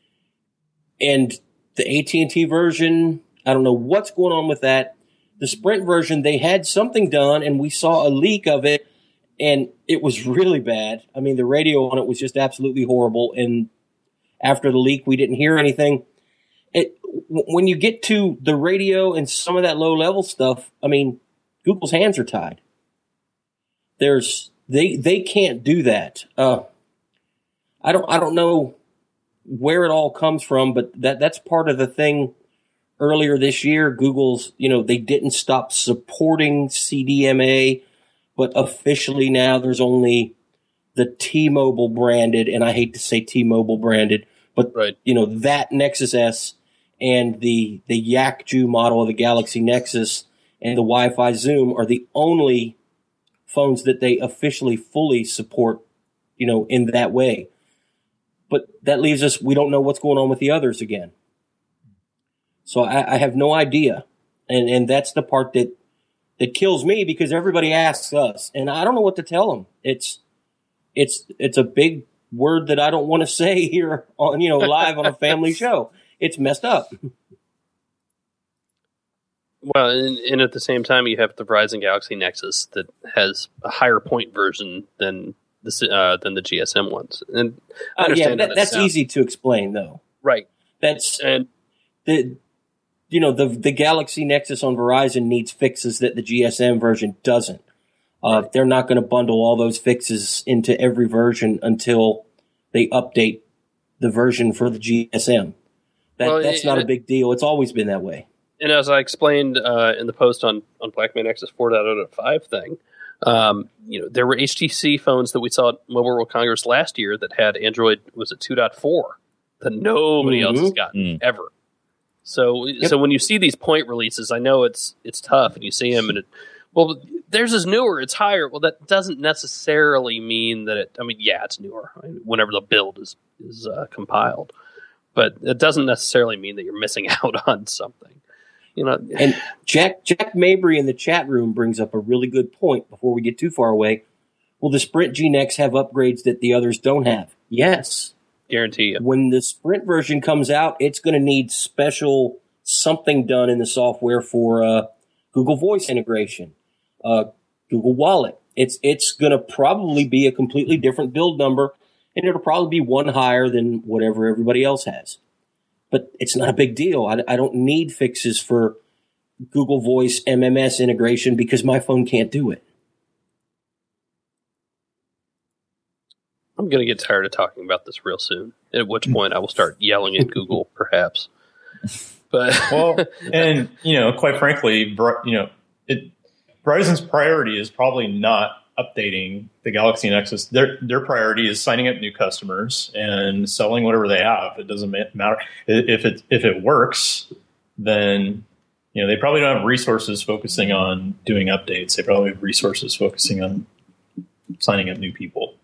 and the A T and T version. I don't know what's going on with that. The Sprint version, they had something done, and we saw a leak of it, and it was really bad. I mean, the radio on it was just absolutely horrible. And after the leak, we didn't hear anything. It, w- when you get to the radio and some of that low level stuff, I mean, Google's hands are tied. There's they they can't do that. Uh, I don't I don't know where it all comes from, but that that's part of the thing earlier this year, Google's, you know, they didn't stop supporting C D M A, but officially now there's only the T-Mobile branded, and I hate to say T-Mobile branded, but, right. you know, that Nexus S and the, the Yakju model of the Galaxy Nexus and the Wi-Fi Zoom are the only phones that they officially fully support, you know, in that way. But that leaves us, we don't know what's going on with the others again. So I, I have no idea. And, and that's the part that, that kills me, because everybody asks us and I don't know what to tell them. It's, it's, it's a big word that I don't want to say here on, you know, live on a family show. It's messed up. Well, and, and at the same time, you have the Verizon Galaxy Nexus that has a higher point version than the uh, than the G S M ones. And I uh, understand yeah, that, that's sounds, easy to explain, though. Right. That's and the you know the the Galaxy Nexus on Verizon needs fixes that the G S M version doesn't. Uh, right. They're not going to bundle all those fixes into every version until they update the version for the G S M. That, well, that's not it, a big deal. It's always been that way. And as I explained uh, in the post on, on Blackman Nexus four point oh point five thing, um, you know, there were H T C phones that we saw at Mobile World Congress last year that had Android, was it two point four, that nobody mm-hmm. else has gotten mm. ever. So, yep. so when you see these point releases, I know it's it's tough, and you see them, and it, well, theirs is newer, it's higher. Well, that doesn't necessarily mean that it. I mean, yeah, it's newer. I mean, whenever the build is is uh, compiled, but it doesn't necessarily mean that you're missing out on something. You know, and Jack Jack Mabry in the chat room brings up a really good point before we get too far away. Will the Sprint G Nex have upgrades that the others don't have? Yes. Guarantee you. When the Sprint version comes out, it's going to need special something done in the software for uh, Google Voice integration, uh, Google Wallet. It's it's going to probably be a completely different build number, and it'll probably be one higher than whatever everybody else has. But it's not a big deal. I, I don't need fixes for Google Voice M M S integration because my phone can't do it. I'm going to get tired of talking about this real soon, at which point I will start yelling at Google, perhaps. But well, and, you know, quite frankly, you know, it, Verizon's priority is probably not updating the Galaxy Nexus. Their their priority is signing up new customers and selling whatever they have. It doesn't matter if it if it works. Then you know they probably don't have resources focusing on doing updates. They probably have resources focusing on signing up new people.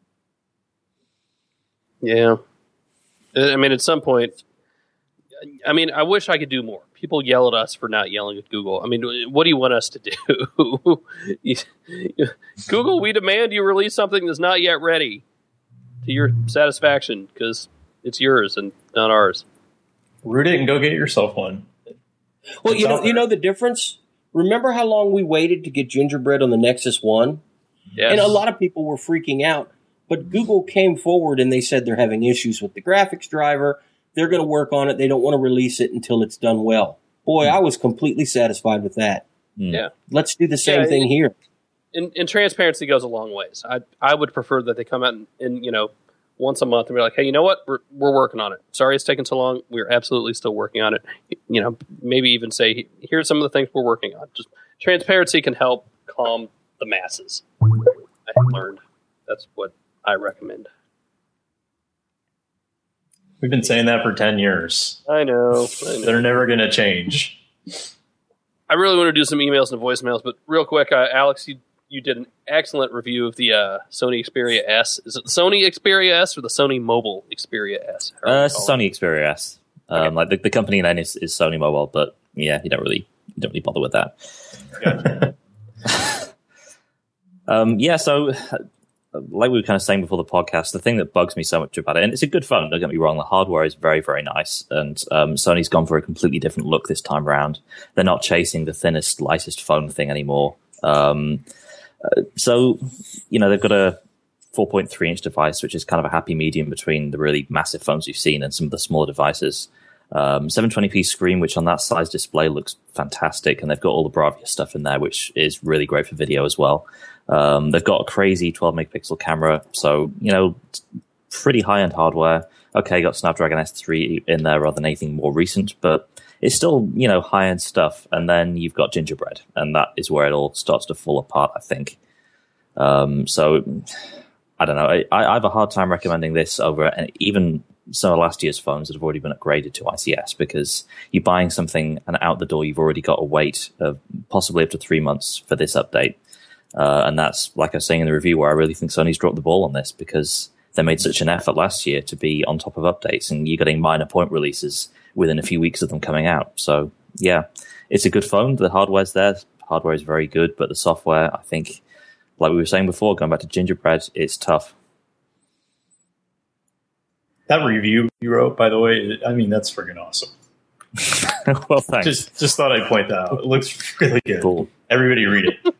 Yeah, I mean, at some point, I mean, I wish I could do more. People yell at us for not yelling at Google. I mean, what do you want us to do? Google, we demand you release something that's not yet ready to your satisfaction because it's yours and not ours. Root it and go get yourself one. Well, it's you know, you know the difference? Remember how long we waited to get Gingerbread on the Nexus one? Yes. And a lot of people were freaking out. But Google came forward and they said they're having issues with the graphics driver. They're going to work on it. They don't want to release it until it's done well. Boy, mm. I was completely satisfied with that. Mm. Yeah. Let's do the same yeah, thing and, here. And, and transparency goes a long ways. I I would prefer that they come out and, and, you know, once a month and be like, hey, you know what? We're we're working on it. Sorry it's taken so long. We're absolutely still working on it. You know, maybe even say, here's some of the things we're working on. Just transparency can help calm the masses. I have learned. That's what I recommend. We've been saying that for ten years. I know. I know. They're never going to change. I really want to do some emails and voicemails, but real quick, uh, Alex, you, you did an excellent review of the uh, Sony Xperia S. Is it the Sony Xperia S or the Sony Mobile Xperia S? Uh, it's Sony Xperia S. Um, okay. Like the, the company name is, is Sony Mobile, but yeah, you don't really you don't really bother with that. Gotcha. um, yeah, so. Like we were kind of saying before the podcast, the thing that bugs me so much about it, and it's a good phone, don't get me wrong, the hardware is very, very nice, and um, Sony's gone for a completely different look this time around. They're not chasing the thinnest, lightest phone thing anymore. Um, uh, so, you know, they've got a four point three inch device, which is kind of a happy medium between the really massive phones you've seen and some of the smaller devices. Um, seven twenty p screen, which on that size display looks fantastic, and they've got all the Bravia stuff in there, which is really great for video as well. Um, they've got a crazy twelve megapixel camera, so, you know, pretty high-end hardware. Okay, got Snapdragon S three in there rather than anything more recent, but it's still, you know, high end stuff. And then you've got Gingerbread, and that is where it all starts to fall apart, I think. Um, so I don't know. I, I have a hard time recommending this over, and even some of last year's phones that have already been upgraded to I C S, because you're buying something and out the door, you've already got to wait uh, possibly up to three months for this update. Uh, and that's, like I was saying in the review, where I really think Sony's dropped the ball on this, because they made such an effort last year to be on top of updates, and you're getting minor point releases within a few weeks of them coming out. So, yeah, it's a good phone. The hardware's there. The hardware is very good, but the software, I think, like we were saying before, going back to Gingerbread, it's tough. That review you wrote, by the way, I mean, that's friggin' awesome. Well, thanks. Just, just thought I'd point that out. It looks really good. Cool. Everybody read it.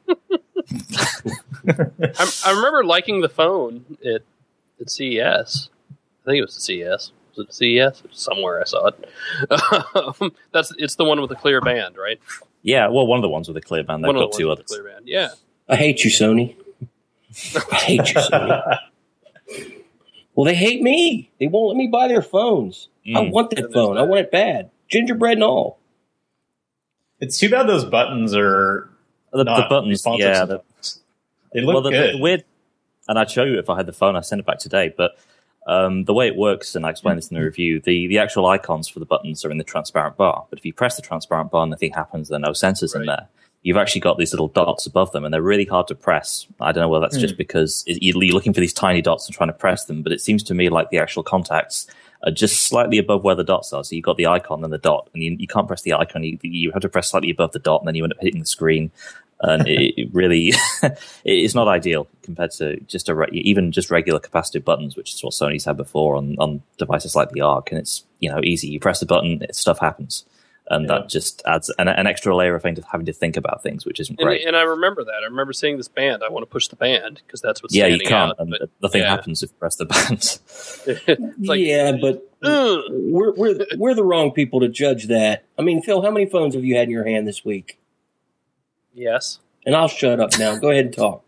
I, I remember liking the phone at, at C E S. I think it was the C E S. Was it C E S? Somewhere I saw it. um, that's it's the one with the clear band, right? Yeah, well, one of the ones with the clear band. They've got two others. Clear band. Yeah. I hate you, Sony. I hate you, Sony. Well, they hate me. They won't let me buy their phones. Mm. I want that phone. That. I want it bad. Gingerbread and all. It's too bad those buttons are the, not the buttons. Yeah, the, they look well, the, good. The weird, and I'd show you if I had the phone. I sent it back today, but um, the way it works, and I explained this in the review, the, the actual icons for the buttons are in the transparent bar. But if you press the transparent bar, nothing happens. There are no sensors right. in there. You've actually got these little dots above them, and they're really hard to press. I don't know whether that's mm. just because you're looking for these tiny dots and trying to press them, but it seems to me like the actual contacts are just slightly above where the dots are. So you've got the icon and the dot, and you, you can't press the icon. You, you have to press slightly above the dot, and then you end up hitting the screen. And it, it really, it's not ideal compared to just a re- even just regular capacitive buttons, which is what Sony's had before on, on devices like the Arc. And it's, you know, easy. You press the button, it, stuff happens. And yeah. that just adds an, an extra layer of having to think about things, which isn't great. And, and I remember that. I rember seeing this band. I want to push the band because that's what's yeah, standing you can't. out, And but, nothing yeah. happens if you press the band. like, yeah, but ugh. we're we're we're the wrong people to judge that. I mean, Phil, how many phones have you had in your hand this week? Yes. And I'll shut up now. Go ahead and talk.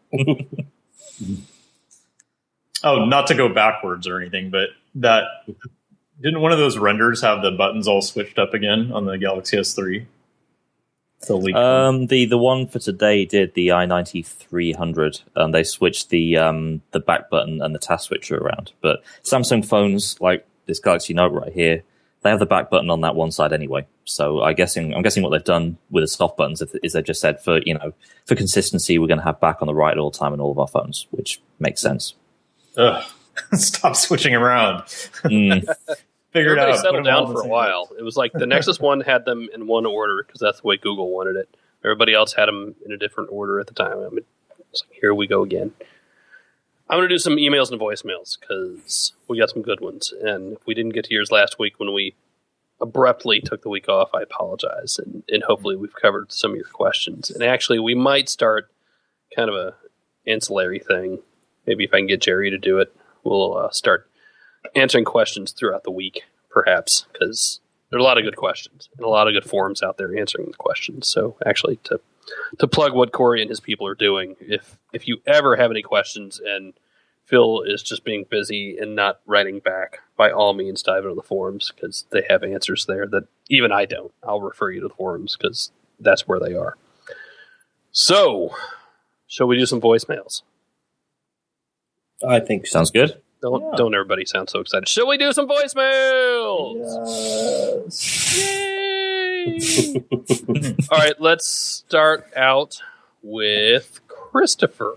Oh, not to go backwards or anything, but that. Didn't one of those renders have the buttons all switched up again on the Galaxy S three? The leak. Um, the the one for today did the i ninety three hundred, and they switched the um the back button and the task switcher around. But Samsung phones like this Galaxy Note right here, they have the back button on that one side anyway. So I guessing I'm guessing what they've done with the soft buttons is they've just said for you know for consistency we're going to have back on the right at all time on all of our phones, which makes sense. Ugh. Stop switching around. Mm. Figure Everybody it out. settled down for a while. It was like the Nexus one had them in one order because that's the way Google wanted it. Everybody else had them in a different order at the time. I mean, it's like, here we go again. I'm going to do some emails and voicemails because we got some good ones. And if we didn't get to yours last week when we abruptly took the week off, I apologize. And, and hopefully we've covered some of your questions. And actually, we might start kind of a ancillary thing. Maybe if I can get Jerry to do it, we'll uh, start answering questions throughout the week, perhaps, because there are a lot of good questions and a lot of good forums out there answering the questions. So actually, to to plug what Corey and his people are doing, if if you ever have any questions and Phil is just being busy and not writing back, by all means, dive into the forums because they have answers there that even I don't. I'll refer you to the forums because that's where they are. So, shall we do some voicemails? I think so. Sounds good. Don't yeah. don't everybody sound so excited. Shall we do some voicemails? Yes. Yay! All right, let's start out with Christopher.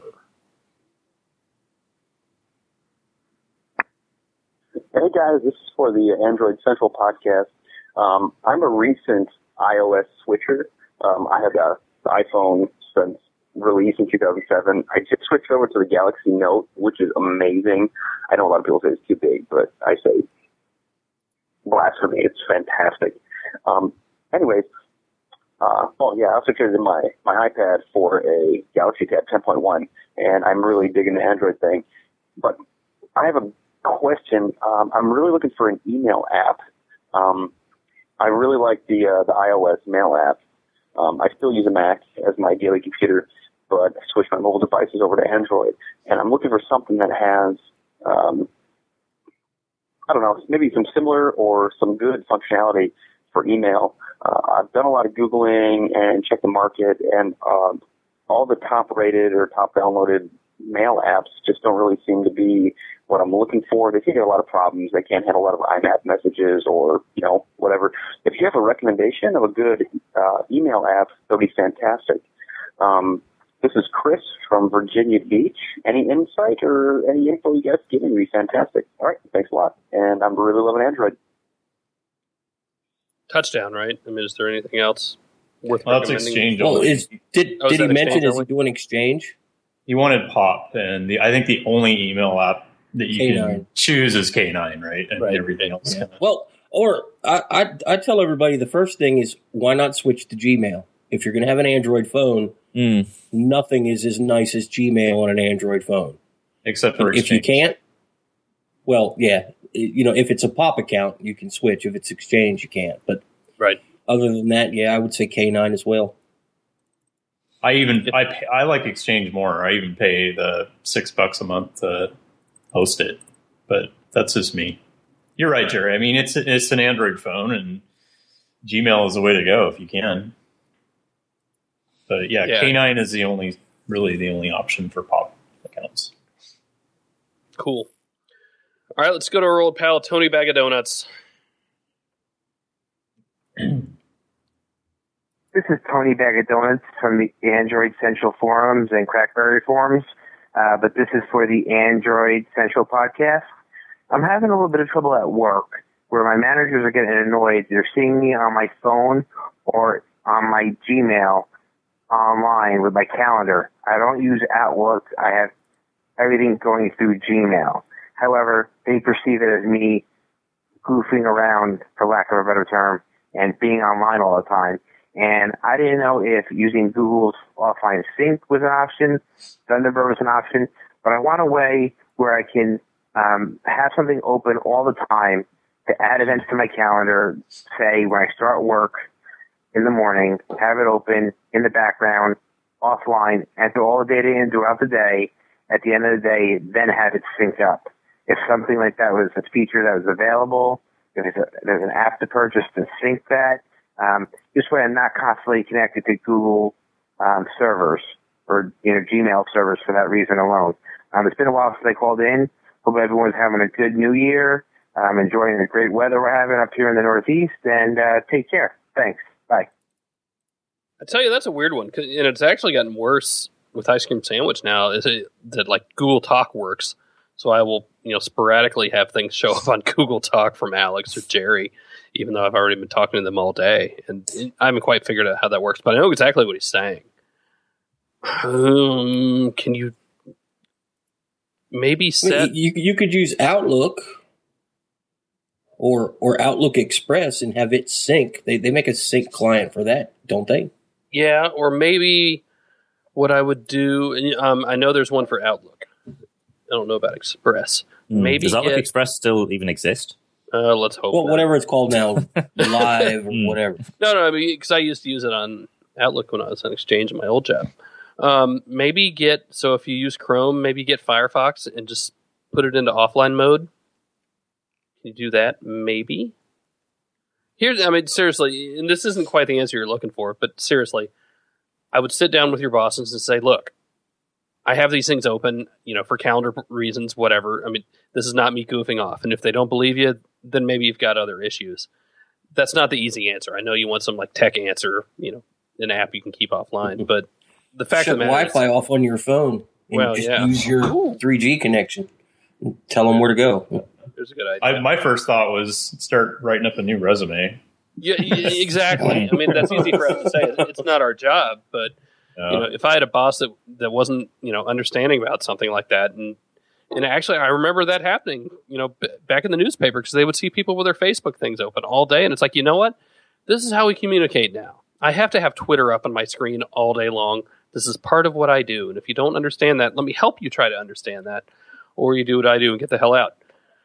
Hey guys, this is for the Android Central podcast. Um, I'm a recent iOS switcher. Um, I had a, the iPhone since release in two thousand seven. I just switched over to the Galaxy Note, which is amazing. I know a lot of people say it's too big, but I say blasphemy. It's fantastic. Um, anyways, uh, well, yeah, I also traded in my, my iPad for a Galaxy Tab ten point one, and I'm really digging the Android thing. But I have a question. Um, I'm really looking for an email app. Um, I really like the uh, the iOS mail app. Um, I still use a Mac as my daily computer, but I switched my mobile devices over to Android, and I'm looking for something that has, um, I don't know, maybe some similar or some good functionality for email. Uh, I've done a lot of Googling and checked the market, and um, all the top-rated or top-downloaded mail apps just don't really seem to be what I'm looking for. They seem to have a lot of problems. They can't handle a lot of I M A P messages or, you know, whatever. If you have a recommendation of a good uh, email app, that'll be fantastic. Um, this is Chris from Virginia Beach. Any insight or any info you guys give me would be fantastic. All right, thanks a lot. And I'm really loving Android. Touchdown, right? I mean, is there anything else worth Well, that's recommending? Exchange Well, only. is did Oh, is did he that mention Exchange is he only? doing Exchange? He wanted Pop, and the I think the only email app that you K can nine. choose is K nine, right? And Right. everything else. Yeah. Well, or I, I I tell everybody the first thing is why not switch to Gmail? If you're going to have an Android phone, Mm. nothing is as nice as Gmail on an Android phone. Except for If you Exchange. can't, well, yeah, you know, if it's a pop account, you can switch. If it's Exchange, you can't. But Right. other than that, yeah, I would say K nine as well. I even I pay, I like Exchange more. I even pay the six bucks a month to host it, but that's just me. You're right, Jerry. I mean, it's it's an Android phone, and Gmail is the way to go if you can. But yeah, Yeah. K nine is the only really the only option for Pop accounts. Cool. All right, let's go to our old pal Tony Bag of Donuts. This is Tony Bag of Donuts from the Android Central forums and Crackberry forums, uh, but this is for the Android Central podcast. I'm having a little bit of trouble at work where my managers are getting annoyed. They're seeing me on my phone or on my Gmail online with my calendar. I don't use Outlook. I have everything going through Gmail. However, they perceive it as me goofing around, for lack of a better term, and being online all the time. And I didn't know if using Google's offline sync was an option, Thunderbird was an option, but I want a way where I can um, have something open all the time to add events to my calendar, say when I start work in the morning, have it open in the background, offline, enter all the data in throughout the day. At the end of the day, then have it sync up. If something like that was a feature that was available, if it's a, there's an app to purchase to sync that, um, this way I'm not constantly connected to Google um, servers or you know Gmail servers for that reason alone. Um, it's been a while since I called in. Hope everyone's having a good New Year. Um, enjoying the great weather we're having up here in the Northeast, and uh, take care. Thanks. Bye. I tell you, that's a weird one, 'cause- and it's actually gotten worse with Ice Cream Sandwich now. Is it that like Google Talk works? So I will, you know, sporadically have things show up on Google Talk from Alex or Jerry, even though I've already been talking to them all day, and I haven't quite figured out how that works. But I know exactly what he's saying. Um, can you maybe I mean, set? you you could use Outlook or or Outlook Express and have it sync. They they make a sync client for that, don't they? Yeah, or maybe what I would do. and, Um, I know there's one for Outlook. I don't know about Express. Mm. Maybe Does Outlook get- Express still even exist? Uh, let's hope. Well, not. whatever it's called now, Live or Mm. whatever. No, no, because I used to use it on Outlook when I was on Exchange in my old job. Um, maybe get so if you use Chrome, maybe get Firefox and just put it into offline mode. Can you do that? Maybe. Here's, I mean, seriously, and this isn't quite the answer you're looking for, but seriously, I would sit down with your bosses and say, "Look, I have these things open, you know, for calendar reasons, whatever. I mean, this is not me goofing off, and if they don't believe you, then maybe you've got other issues." That's not the easy answer. I know you want some like tech answer, you know, an app you can keep offline, but the fact Shut of the matter Wi-Fi off on your phone and Well, just yeah. use your Ooh. three G connection. And tell them where to go. is, there's a good idea. I, my first thought was start writing up a new resume. yeah, yeah, exactly. I mean, that's easy for us to say. It's not our job, but Uh, you know, if I had a boss that that wasn't, you know, understanding about something like that, and and actually, I remember that happening, you know, b- back in the newspaper, because they would see people with their Facebook things open all day, and it's like, you know what? This is how we communicate now. I have to have Twitter up on my screen all day long. This is part of what I do, and if you don't understand that, let me help you try to understand that, or you do what I do and get the hell out.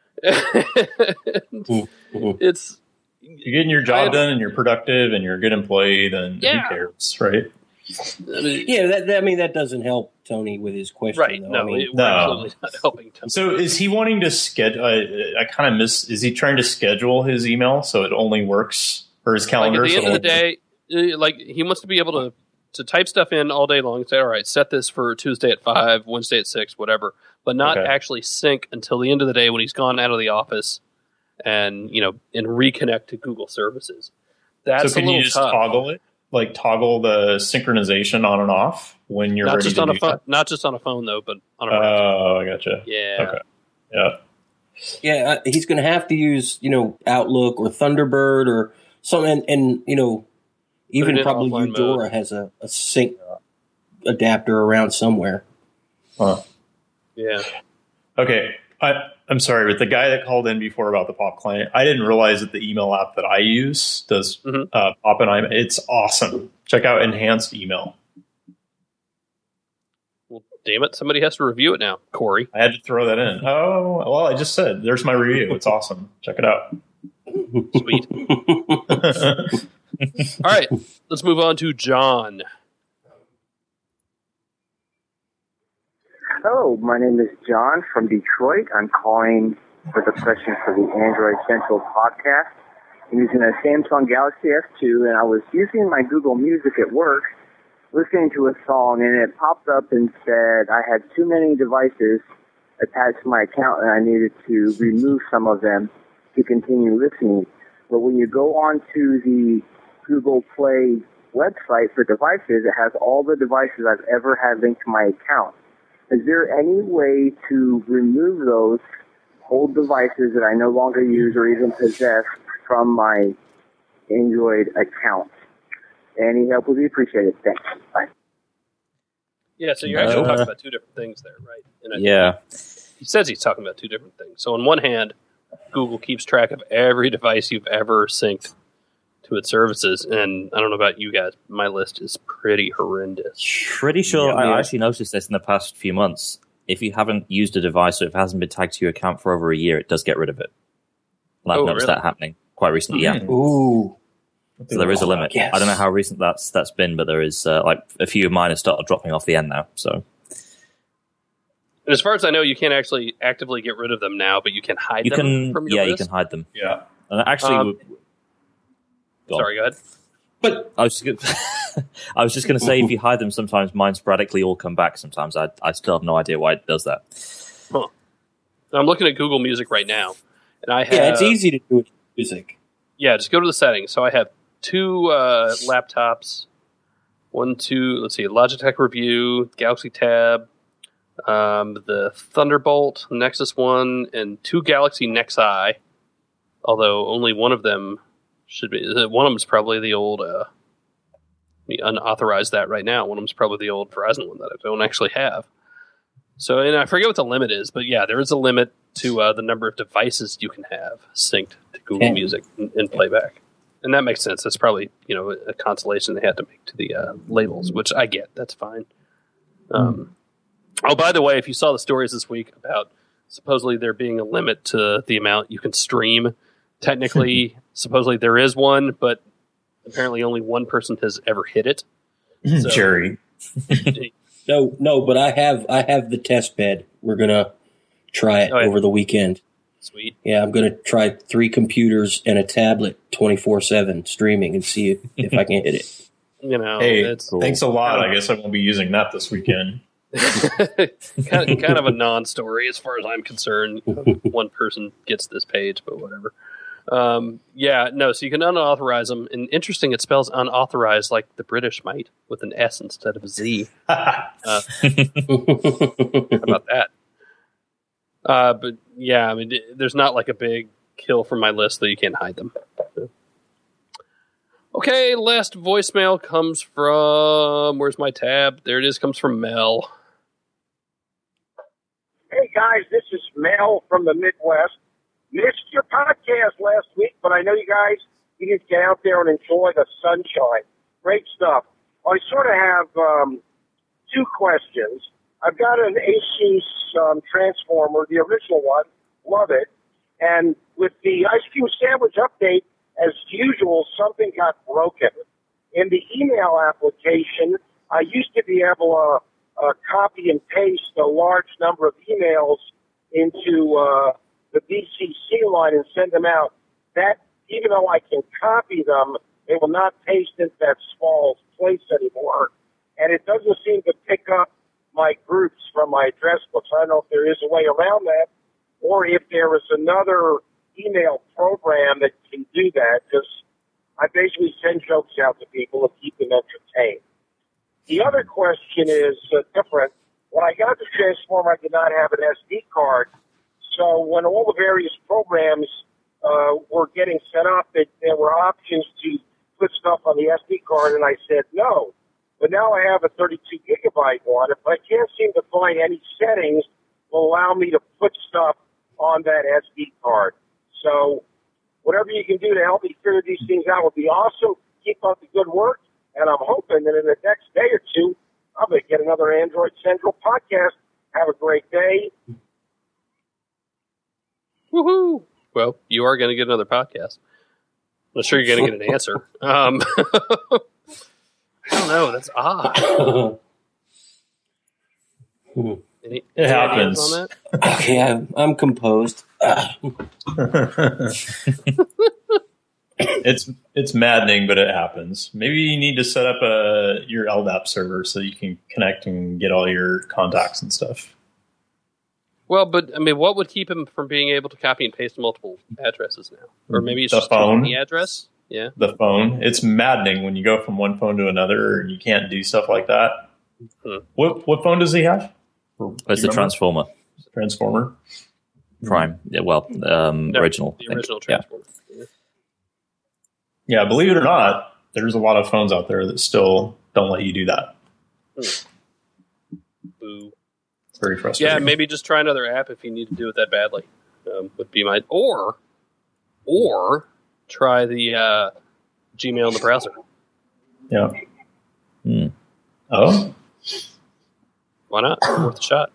It's you're getting your job I- done and you're productive and you're a good employee, then Yeah. who cares, right? I mean, Yeah, that, that I mean that doesn't help Tony with his question. right. Though. No, I mean, it, we're No. absolutely not helping. Tony. So is he wanting to schedule? I, I kind of miss. Is he trying to schedule his email so it only works, or his Like calendar. at the end so of the day, uh, like he wants to be able to to type stuff in all day long and say, all right, set this for Tuesday at five, Wednesday at six, whatever, but not Okay. actually sync until the end of the day when he's gone out of the office and, you know, and reconnect to Google services. That's so can a little you just tough. toggle it, like toggle the synchronization on and off when you're Not ready just to on a do phone, that? not just on a phone though, but on a browser. Oh, I gotcha. Yeah. Okay. Yeah. Yeah, uh, he's going to have to use, you know, Outlook or Thunderbird or something. And, and you know, even in probably offline Eudora mode. has a, a sync adapter around somewhere. Huh. Yeah. Okay. I, I'm sorry, but the guy that called in before about the Pop client, I didn't realize that the email app that I use does Mhm. uh, Pop and I. It's awesome. Check out Enhanced Email. Well, damn it. Somebody has to review it now, Corey. I had to throw that in. Oh, well, I just said, there's my review. It's awesome. Check it out. Sweet. All right. Let's move on to John. Hello, my name is John from Detroit. I'm calling with a question for the Android Central podcast. I'm using a Samsung Galaxy S two, and I was using my Google Music at work, listening to a song, and it popped up and said I had too many devices attached to my account, and I needed to remove some of them to continue listening. But when you go on to the Google Play website for devices, it has all the devices I've ever had linked to my account. Is there any way to remove those old devices that I no longer use or even possess from my Android account? Any help would be appreciated. Thanks. Bye. Yeah, so you're actually Uh, talking about two different things there, right? And I think Yeah. he says he's talking about two different things. So on one hand, Google keeps track of every device you've ever synced to its services, and I don't know about you guys, my list is pretty horrendous. Pretty sure Yeah, I yeah. actually noticed this in the past few months. If you haven't used a device or if it hasn't been tagged to your account for over a year, it does get rid of it. And I've Oh, noticed really? that happening quite recently, yeah. Mm. Ooh. So there is a limit. Yes. I don't know how recent that's that's been, but there is uh, like a few of mine have started dropping off the end now. So And as far as I know, you can't actually actively get rid of them now, but you can hide you them can, from your yeah, you list. can hide them. Yeah. And actually, Um, w- go on. Sorry, go ahead. But I was just gonna, I was just going to say, if you hide them, sometimes mine sporadically all come back. Sometimes I I still have no idea why it does that. Huh. I'm looking at Google Music right now, and I have yeah, it's easy to do with music. Yeah, just go to the settings. So I have two uh, laptops, one, two, let's see, Logitech Review, Galaxy Tab, um, the Thunderbolt Nexus One, and two Galaxy Nexi. Although only one of them should be, one of them is probably the old, uh, let me unauthorized that right now. One of them is probably the old Verizon one that I don't actually have. So, and I forget what the limit is, but yeah, there is a limit to uh, the number of devices you can have synced to Google Okay. Music and, and playback. And that makes sense. That's probably, you know, a consolation they had to make to the uh, labels, which I get. That's fine. Um, oh, by the way, if you saw the stories this week about supposedly there being a limit to the amount you can stream, technically, supposedly there is one, but apparently only one person has ever hit it. So- Jerry. No, no, but I have I have the test bed. We're gonna try it Oh, yeah. over the weekend. Sweet. Yeah, I'm gonna try three computers and a tablet twenty-four seven streaming and see if, if I can hit it. You know, Hey, it's thanks a lot. I guess I won't be using that this weekend. kind, of, kind of a non-story as far as I'm concerned. One person gets this page, but whatever. Um, yeah, no, so you can unauthorize them. And interesting, it spells unauthorized like the British might, with an S instead of a Z. Uh, how about that? Uh, but yeah, I mean, d- there's not like a big kill from my list that you can't hide them. Okay, last voicemail comes from, where's my tab? There it is, comes from Mel. Hey guys, this is Mel from the Midwest. Missed your podcast last week, but I know you guys, you need to get out there and enjoy the sunshine. Great stuff. I sort of have um, two questions. I've got an Asus um, transformer, the original one. Love it. And with the Ice Cube Sandwich update, as usual, something got broken. In the email application, I used to be able to uh, copy and paste a large number of emails into uh, the B C C line and send them out. That even though I can copy them, they will not paste into that small place anymore. And it doesn't seem to pick up my groups from my address books. I don't know if there is a way around that, or if there is another email program that can do that, because I basically send jokes out to people to keep them entertained. The other question is uh, different. When I got the Transformer, I did not have an S D card. So when all the various programs uh, were getting set up, it, there were options to put stuff on the S D card, and I said no. But now I have a thirty-two gigabyte one, but I can't seem to find any settings that will allow me to put stuff on that S D card. So whatever you can do to help me figure these things out would be awesome. Keep up the good work, and I'm hoping that in the next day or two, I'm going to get another Android Central podcast. Have a great day. Woohoo! Well, you are going to get another podcast. I'm not sure you're going to get an answer. Um, I don't know. That's odd. Any, It any happens. ideas on that? Okay, I'm, I'm composed. it's it's maddening, but it happens. Maybe you need to set up a your L D A P server so you can connect and get all your contacts and stuff. Well, but I mean, what would keep him from being able to copy and paste multiple addresses now? Or maybe it's The just phone. the address. Yeah. The phone. It's maddening when you go from one phone to another and you can't do stuff like that. Hmm. What what phone does he have? Or- It's do the you remember? Transformer Transformer. Prime. Yeah, well, um, No, original. I The think. original Yeah. Transformer. Yeah. Yeah, believe it or not, there's a lot of phones out there that still don't let you do that. Boo. It's very frustrating. Yeah, maybe just try another app if you need to do it that badly. Um, would be my or or try the uh, Gmail in the browser. Yeah. Hmm. Oh, Why not? Worth a shot.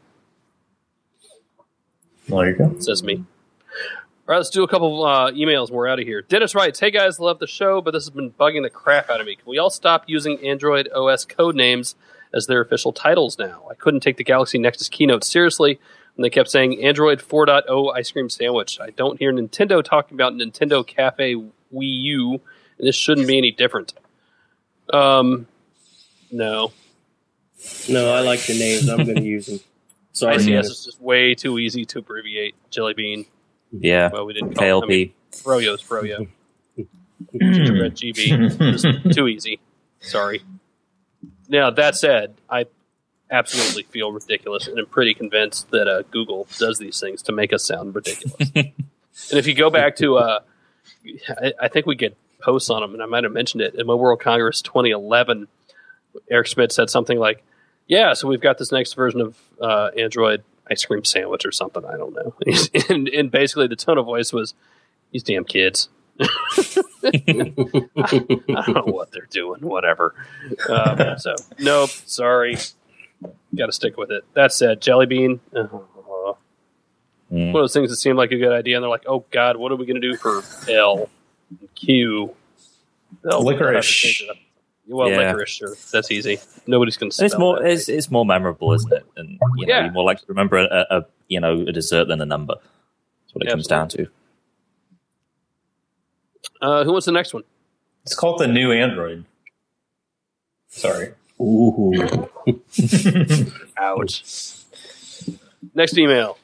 well, there you go. Says me. All right, let's do a couple uh, emails and we're out of here. Dennis writes, hey guys, love the show, but this has been bugging the crap out of me. Can we all stop using Android O S code names as their official titles now? I couldn't take the Galaxy Nexus keynote seriously when they kept saying Android four point oh ice cream sandwich. I don't hear Nintendo talking about Nintendo Cafe Wii U, and this shouldn't be any different. Um, no. No, I like the names. I'm going to use them. Sorry, I C S Dennis. is just way too easy to abbreviate. Jelly Bean. Yeah. Well, we didn't K call L it. I mean, P. Froyo's Froyo. Gingerbread G B. Just too easy. Sorry. Now, that said, I absolutely feel ridiculous and am pretty convinced that uh, Google does these things to make us sound ridiculous. And if you go back to, uh, I, I think we get posts on them, and I might have mentioned it, at Mobile World Congress twenty eleven, Eric Schmidt said something like, yeah, so we've got this next version of uh, Android ice cream sandwich or something. I don't know. and, and basically the tone of voice was, these damn kids. I don't know what they're doing. Whatever. Um, so, nope. Sorry. Got to stick with it. That said, Jelly Bean. Uh, Mm. one of those things that seemed like a good idea, and they're like, oh, God, what are we going to do for L and Q? Oh, Licorice. we'll have to change it up. Well, Yeah. licorice, sure. That's easy. Nobody's going to spell It's more. that. It's, it's more memorable, isn't it? And you know, Yeah. you're more likely to remember a, a, a you know a dessert than a number. That's what it comes down to. Uh, who wants the next one? It's called the new Android. Sorry. Ooh. Ouch. Next email.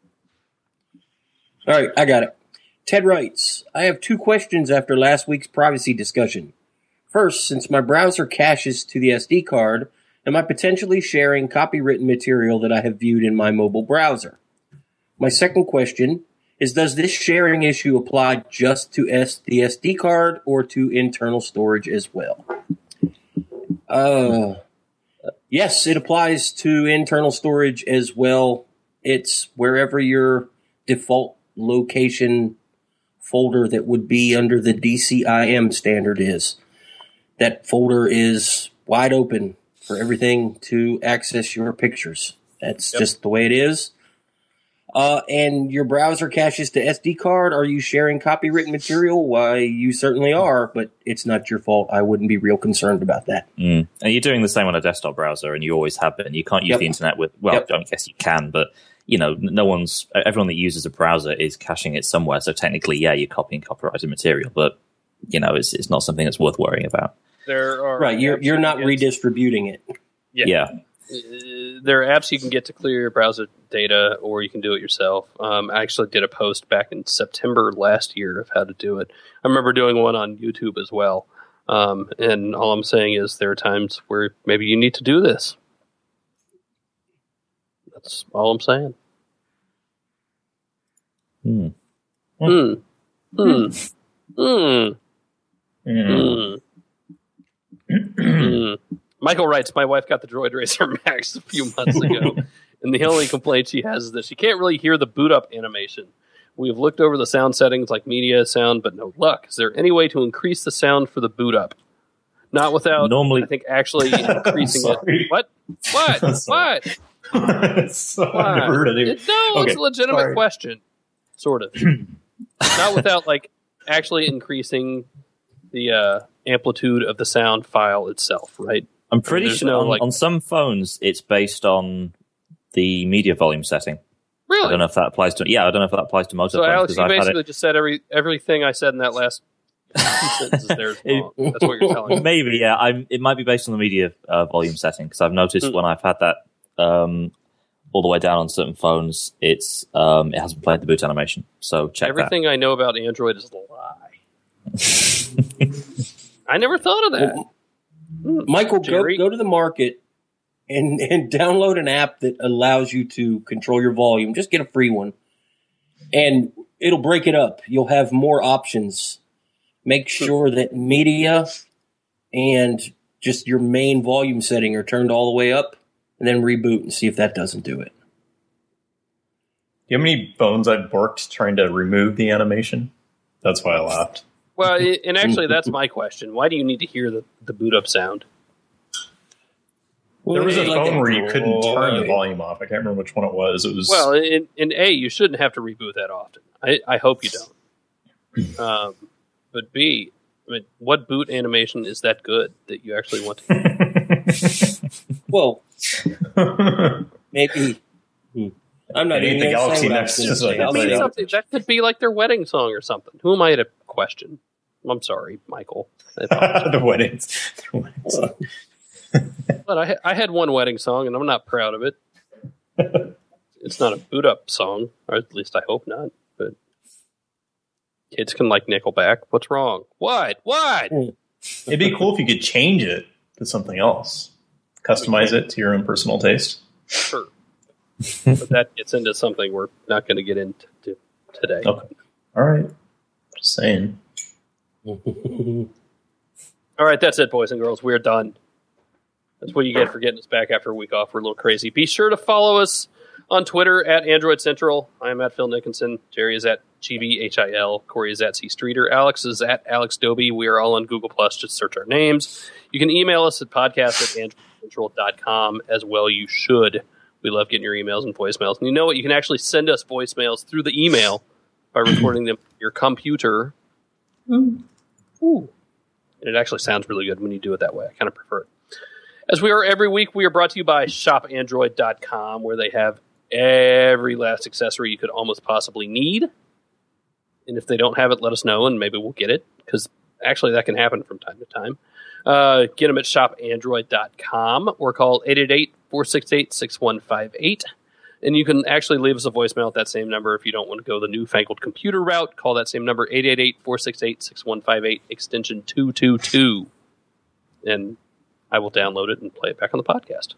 All right, I got it. Ted writes, I have two questions after last week's privacy discussion. First, since my browser caches to the S D card, am I potentially sharing copywritten material that I have viewed in my mobile browser? My second question is, does this sharing issue apply just to S- the S D card or to internal storage as well? Uh, yes, it applies to internal storage as well. It's wherever your default location folder that would be under the D C I M standard is. That folder is wide open for everything to access your pictures. That's Yep. just the way it is. Uh, and your browser caches to S D card. Are you sharing copywritten material? Why, you certainly are, but it's not your fault. I wouldn't be real concerned about that. Mm. And you're doing the same on a desktop browser, and you always have been. You can't use Yep. the internet with, well, Yep. I guess you can, but, you know, no one's, everyone that uses a browser is caching it somewhere. So technically, yeah, you're copying copyrighted material, but, you know, it's it's not something that's worth worrying about. There are Right, you're, apps you're you not can get- redistributing it. Yeah. Yeah. Uh, there are apps you can get to clear your browser data, or you can do it yourself. Um, I actually did a post back in September last year of how to do it. I remember doing one on YouTube as well. Um, and all I'm saying is there are times where maybe you need to do this. That's all I'm saying. Hmm. Hmm. Hmm. Hmm. Mm. Hmm. Hmm. Michael writes, my wife got the Droid Racer Max a few months ago, and the only complaint she has is that she can't really hear the boot up animation. We've looked over the sound settings like media sound, but no luck. Is there any way to increase the sound for the boot up? Not without, Normally- I think, actually increasing it. Sorry. What? What? Sorry. What? so I've What? never heard it. It- no, Okay, it's a legitimate sorry. question. Sort of. Not without, like, actually increasing the uh, amplitude of the sound file itself, right? I'm pretty There's sure no, on, like- on some phones it's based on the media volume setting. I Really? don't know if that applies to yeah. I don't know if that applies to most So, of Alex, phones you because I've had basically just said every everything I said in that last two sentences there is wrong. That's what you're telling it. me. Maybe yeah. I'm. It might be based on the media uh, volume setting because I've noticed Hmm. when I've had that um, all the way down on certain phones, it's um, it hasn't played the boot animation. So check Everything I know about Android is a lie. I never thought of that. Well, Michael, go, Jerry? go to the market and, and download an app that allows you to control your volume. Just get a free one. And it'll break it up. You'll have more options. Make sure that media and just your main volume setting are turned all the way up, and then reboot and see if that doesn't do it. Do you have any phones I've borked trying to remove the animation? That's why I laughed. Well, i- and actually, that's my question. Why do you need to hear the, the boot up sound? There was a Like phone that- where you couldn't turn the Boy. volume off. I can't remember which one it was. It was Well, in, in A, you shouldn't have to reboot that often. I, I hope you don't. Um, but B, I mean, what boot animation is that good that you actually want to? Well, maybe. hmm. I'm not It ain't even the gonna Galaxy say what I Next, was gonna just like say. I'll it's I mean, say like- something, that could be like their wedding song or something. Who am I to question? I'm sorry, Michael. I apologize. the weddings. The weddings. But I, ha- I had one wedding song, and I'm not proud of it. It's not a boot up song, or at least I hope not. But kids can like Nickelback. What's wrong? What? What? It'd be cool if you could change it to something else. Customize it to your own personal taste. Sure. But that gets into something we're not going to get into today. Okay. All right. Just saying. All right, that's it, boys and girls. We're done. That's what you get for getting us back after a week off. We're a little crazy. Be sure to follow us on Twitter at Android Central. I'm at Phil Nickinson. Jerry is at G V H I L. Corey is at C Streeter. Alex is at Alex Doby. We are all on Google Plus. Just search our names. You can email us at podcast at android central dot com as well. You should. We love getting your emails and voicemails. And you know what? You can actually send us voicemails through the email by recording them on your computer. Ooh. Ooh. And it actually sounds really good when you do it that way. I kind of prefer it. As we are every week, we are brought to you by shop android dot com, where they have every last accessory you could almost possibly need. And if they don't have it, let us know, and maybe we'll get it, because actually that can happen from time to time. Uh, get them at shop android dot com or call eight eight eight, four six eight, six one five eight. And you can actually leave us a voicemail at that same number if you don't want to go the newfangled computer route. Call that same number, eight eight eight, four six eight, six one five eight, extension two two two. And I will download it and play it back on the podcast.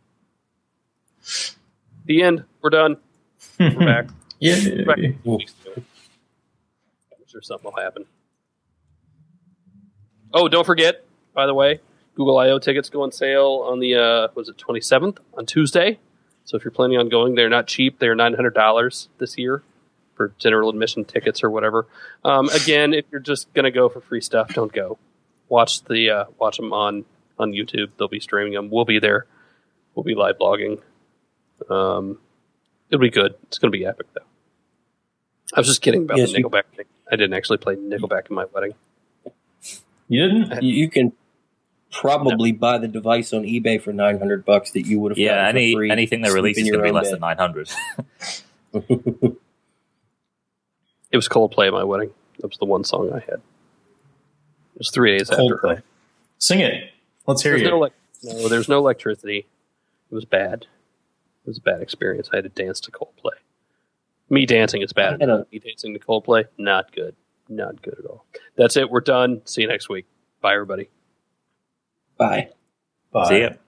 The end. We're done. We're back. Yay. We're back in two weeks ago. I'm sure something will happen. Oh, don't forget, by the way, Google I O tickets go on sale on the, uh, was it twenty-seventh? On Tuesday. So if you're planning on going, they're not cheap. They're nine hundred dollars this year for general admission tickets or whatever. Um, again, if you're just going to go for free stuff, don't go. Watch the uh, watch them on, on YouTube. They'll be streaming them. We'll be there. We'll be live blogging. Um, It'll be good. It's going to be epic, though. I was just kidding about Yes, the you- Nickelback thing. I didn't actually play Nickelback in my wedding. You didn't? You, you can probably buy the device on eBay for nine hundred bucks that you would have Yeah, gotten for any free. anything they Sleep release in is your going to be own less bed. than nine hundred. It was Coldplay at my wedding. That was the one song I had. It was three days after her. Coldplay. Sing it. Let's hear There's you. no, elec- no, there's no electricity. It was bad. It was a bad experience. I had to dance to Coldplay. Me dancing is bad. I had a- Me dancing to Coldplay, not good. Not good at all. That's it. We're done. See you next week. Bye, everybody. Bye. Bye. See ya.